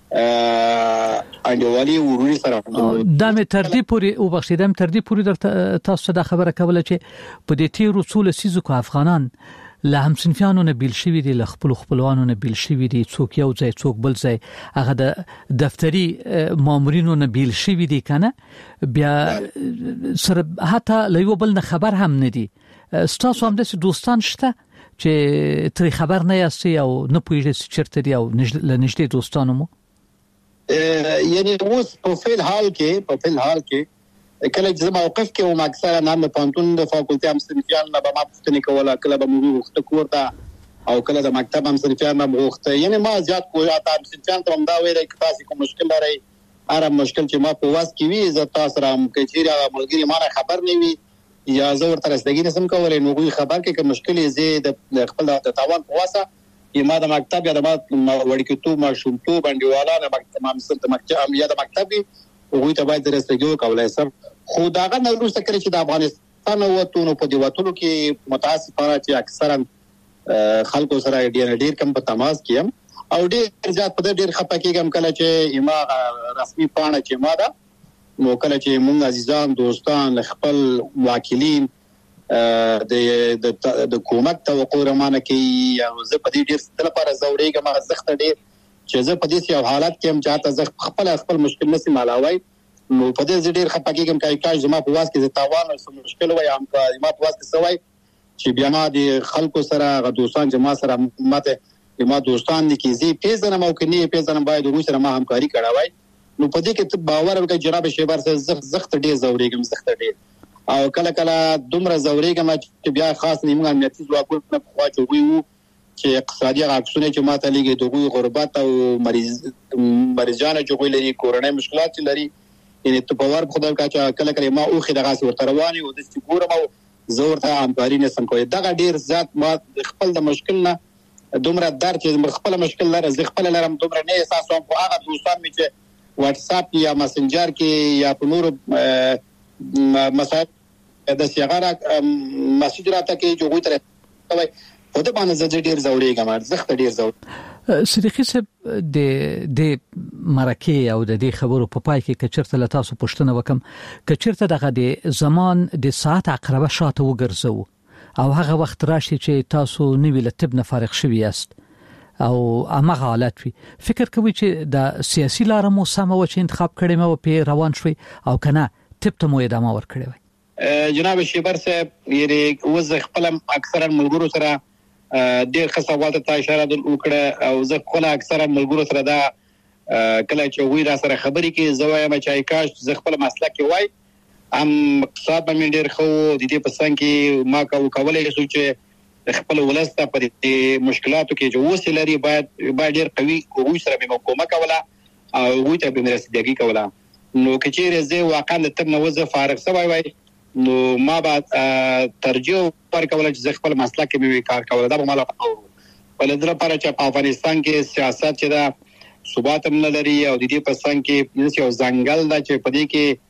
S15: اډیوالي او روري سره
S19: د مې تر دې پوري او بخښیدم تر دې پوري تاسو د خبره کوله چې په دې تیر رسول سيزو کو افغانان له هم صنفیانو نه بیل شوی دي له خپلوانو نه بیل شوی دي څوک یو ځای څوک بل ځای هغه د دفتری مامورینو نه بیل شوی دي کنه بیا سره حتی له یو بل نه خبر هم نه دي ستاسو هم د دوستان شته چې تر خبر نه یاستي او نه پوهیږئ چیرته دي او لنږدې دوستانو مو
S15: یعنی اوس په فعل حال کې کله چې موقف کې او اکثر نام د پانتون د فاکولټي هم صنفیان نه به ما پوښتنه کوله کله به موږ وخت کوړه او کله د مکتب هم صنفیان نه وخت یعنی ما زیات کوی اته صنفیان ته هم دا ویل چې تاسو کوم مشکل لرئ هر مشکل چې ما په واس کې وي زه تاسو را مکچیر هغه ملګری ما خبر نه وي یا زه ورته رسېدګی نسم کولای نو غوي خبر کې کوم مشکل یې د خپل د تاوان په واسه یما د مکتب یا د وړکیتوب ماشومتوب باندې نه مکتب ما مثل د مکتب یا د مکتب وګوي ته باید رسېدګي کولای سم خو داغه نو څه کړی چې د افغانستان وطنو په دی وطنو کې متاسفانه چې اکثرا خلکو سره ډیر کم په تماس کیم او ډیر زیات په ډیر خپکیږم کله چې یما رسمي پاڼه چې ما دا نو کله چې مونږ عزیزان دوستان خپل واکلین د حکومت توقع رمانه کې یا زه په دې ډیر ستل لپاره زورېږم زخت ډیر چې زه په دې یو حالت کې هم چاته زه خپل مشکل نسی مالاوي نو په دې ډیر خپګیږم کای زما په واس کې د تاوان او مشکل وای هم کا ما په واس کې سوای چې بیا ما د خلکو سره غ دوستان جما سره ماته ما دوستان دي کې زی پیژنم او کې نه پیژنم باید دوی سره ما همکاري کړاوای نو په دې کې باور وکړه جناب شیبر سره زخت ډیر زورېږم زخت ډیر او کله دومره زورېږم چې بیا خاص نیمه امنیتي ځواکونه په خوا چوي چې اقتصادي عکسونه چې ماته لګي دغه غربت او مریضانه چې لري کورونی مشکلات لري یعنی ته په ور خدای کا چې کله ما اوخه دغه ورته رواني او د ګورم او زور ته همکاري نسم کوي دغه ډیر ذات ما خپل د مشکل نه دومره درد چې خپل مشکل لري زه خپل لرم دومره نه احساسوم خو هغه دوستان می چې واتس اپ یا مسنجر کې یا په نور مسایل د سیغاره مسیج راته کې جو غوي تر په دې باندې زه ډیر زورېږم زخت ډیر زور
S19: صدیقي صاحب د مرکه او د دې خبرو په پای کې کچرته ل تاسو پښتنه وکم کچرته دغه د زمان د ساعت عقربه شاته وګرځو او هغه وخت راشي چې تاسو نوی لطب نه فارغ شوی است او هغه حالت وي فکر کوي چې د سیاسي لارو مو سم او چې انتخاب کړی مو په روان شوي او کنه طب ته مو ادامه ورکړی وي
S15: جناب شیبر صاحب یې وزه خپل اکثرا ملګرو سره ډېر خصوصات ته اشاره وکړه او زه خپل اکثرا ملګرو سره دا کله چې وی را سره خبرې کې زوایم چې کاش زه خپل مسلک کې وای اقتصاد باندې ډېر خو د دې په څنګه کې ما کولای شو چې خپل ولسته په دې مشکلاتو کې جو وسیلري باید ډېر قوي کوی سره به حکومت کوله او وی ته به رسیدګي کوله نو کچېره زه واقعا د تم نوزه فارغ سوی وای نو ما بعد ترجیح ورکول چې خپل مسلک کې به کار کول دا به مال ولدل لپاره چې په افغانستان کې سیاست چې دا ثبات نه لري او د دې په څنګه کې یو ځنګل دا چې په دې کې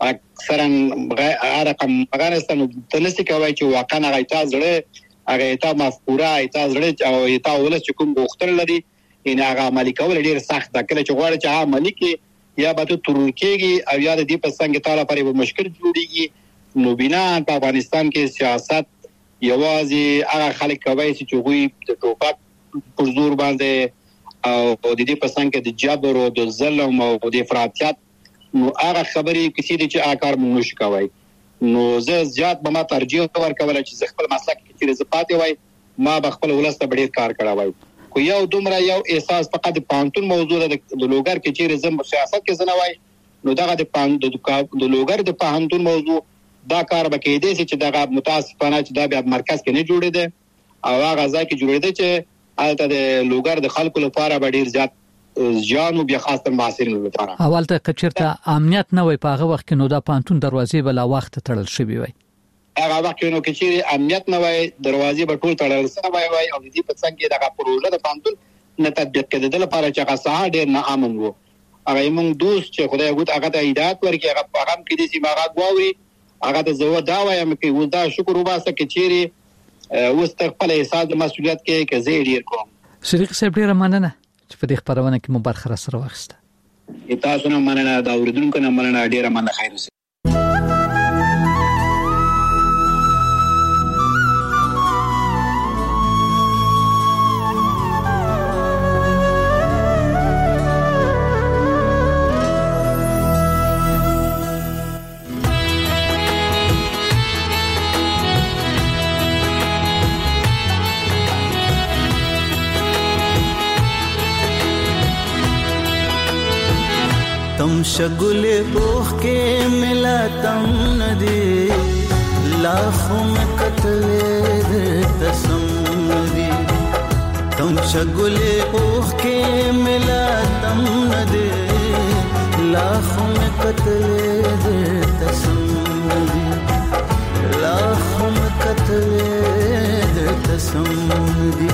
S15: اکثرا رقم افغانستان تنسي کوي چې واقعا غیتا زړه هغه ایتا مفکوره ایتا زړه او ایتا ولس چې کوم غوښتل لري ان هغه عملي کول ډیر سخت ده کله چې غواړي چې عملي کې یا به ترکیږي او یا د دې په څنګه تعالی پرې به مشکل جوړيږي نو بنا په افغانستان کې سیاست یوازې هغه خلک کوي چې غوي د ټوپک پر زور باندې او د دې په څنګه د جبر او د ظلم او د افراطیت نو هغه خبرې کسي دي چې آکار مونږ کوي نو زه زیات به ما ترجیح ورکول چې خپل مسلک کې زپاتې وای ما به خپل ولسته ډېر کار کړی خو یو دومره یو احساس فقط پانتون موضوع د لوګر کې چې زم سیاست کې زنوای نو دغه د لوګر د پانتون موضوع دا کار به کېدې چې دغه متاسفانه چې دا بیا مرکز کې نه جوړې ده او هغه ځای کې جوړې ده چې البته د لوګر د خلکو لپاره به ډېر زیات ځان او بیا خاصه معاصرین لپاره
S19: اول ته کچرته امنیت نه وي په هغه وخت کې نو دا پانتون دروازې بل وخت تړل شوی وي
S15: هغه وخت کې نو چې امنیت نه وي دروازې به ټول تړل شوی وي او د دې په څنګه دغه پروژه د پانتون نه تطبیق کېدل لپاره چې هغه ساحه ډېر نه امن وو هغه موږ دوست چې خدای وګت هغه ته هدایت ورکړي هغه پیغام کې دي چې ما غواړي هغه ته زو دا وایم چې ودا شکر وباسه کې چیرې واستقبال احساس د مسؤلیت کې زیړ کوم
S19: شریک صاحب ډیر مننه چې په دې خبرونه کې مو برخه سره واخیسته
S15: تاسو نه مننه دا اوریدونکو نه مننه ډیر مننه خیر اوسئ
S8: تم شگل اوخ کے ملا تم ندی لاکھوں میں قتل تسم دی تم شگل اوخ کے ملا تم ندی لاکھوں میں قتل تسم دی لاکھوں میں قتل تسم دی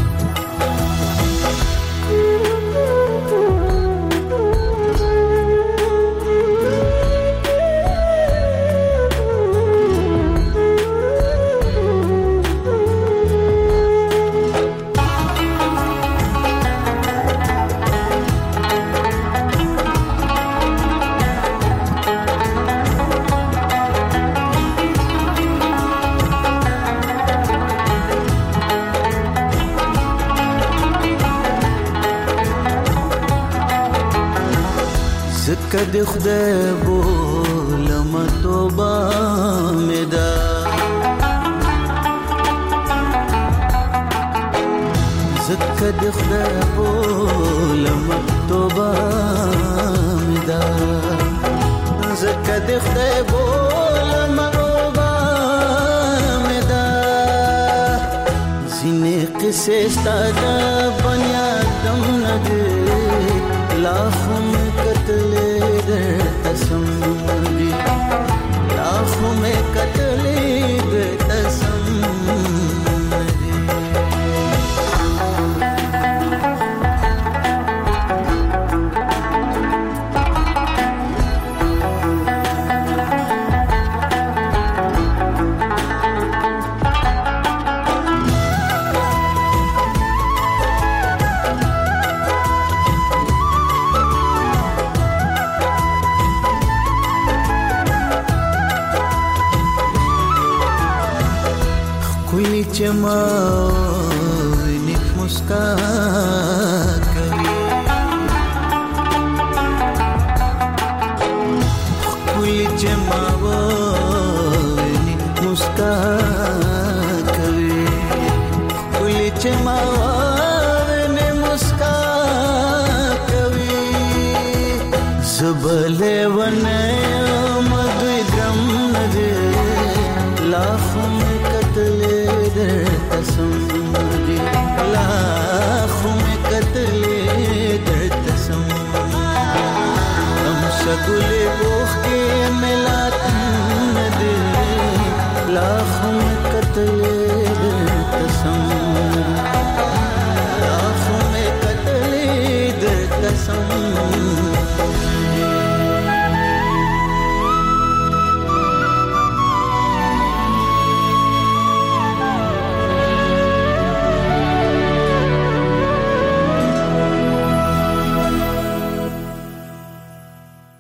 S8: کد خدای بولم توبه مدا زکد خدای بولم توبه مدا زکد خدای بولم توبه مدا زینه قصه ستاد بنیادم ندی لاخم قتل تسم دی لاکھوں میں قتل تسم دی जमा निक मुस्कान करे कोई जमा مسکا کوي کلی چې ما وینې مسکا کوي زبلې ونه مدوي ګم نه لا خم کتلې در تسم دي لا خم کتلې در تسم هم شګلې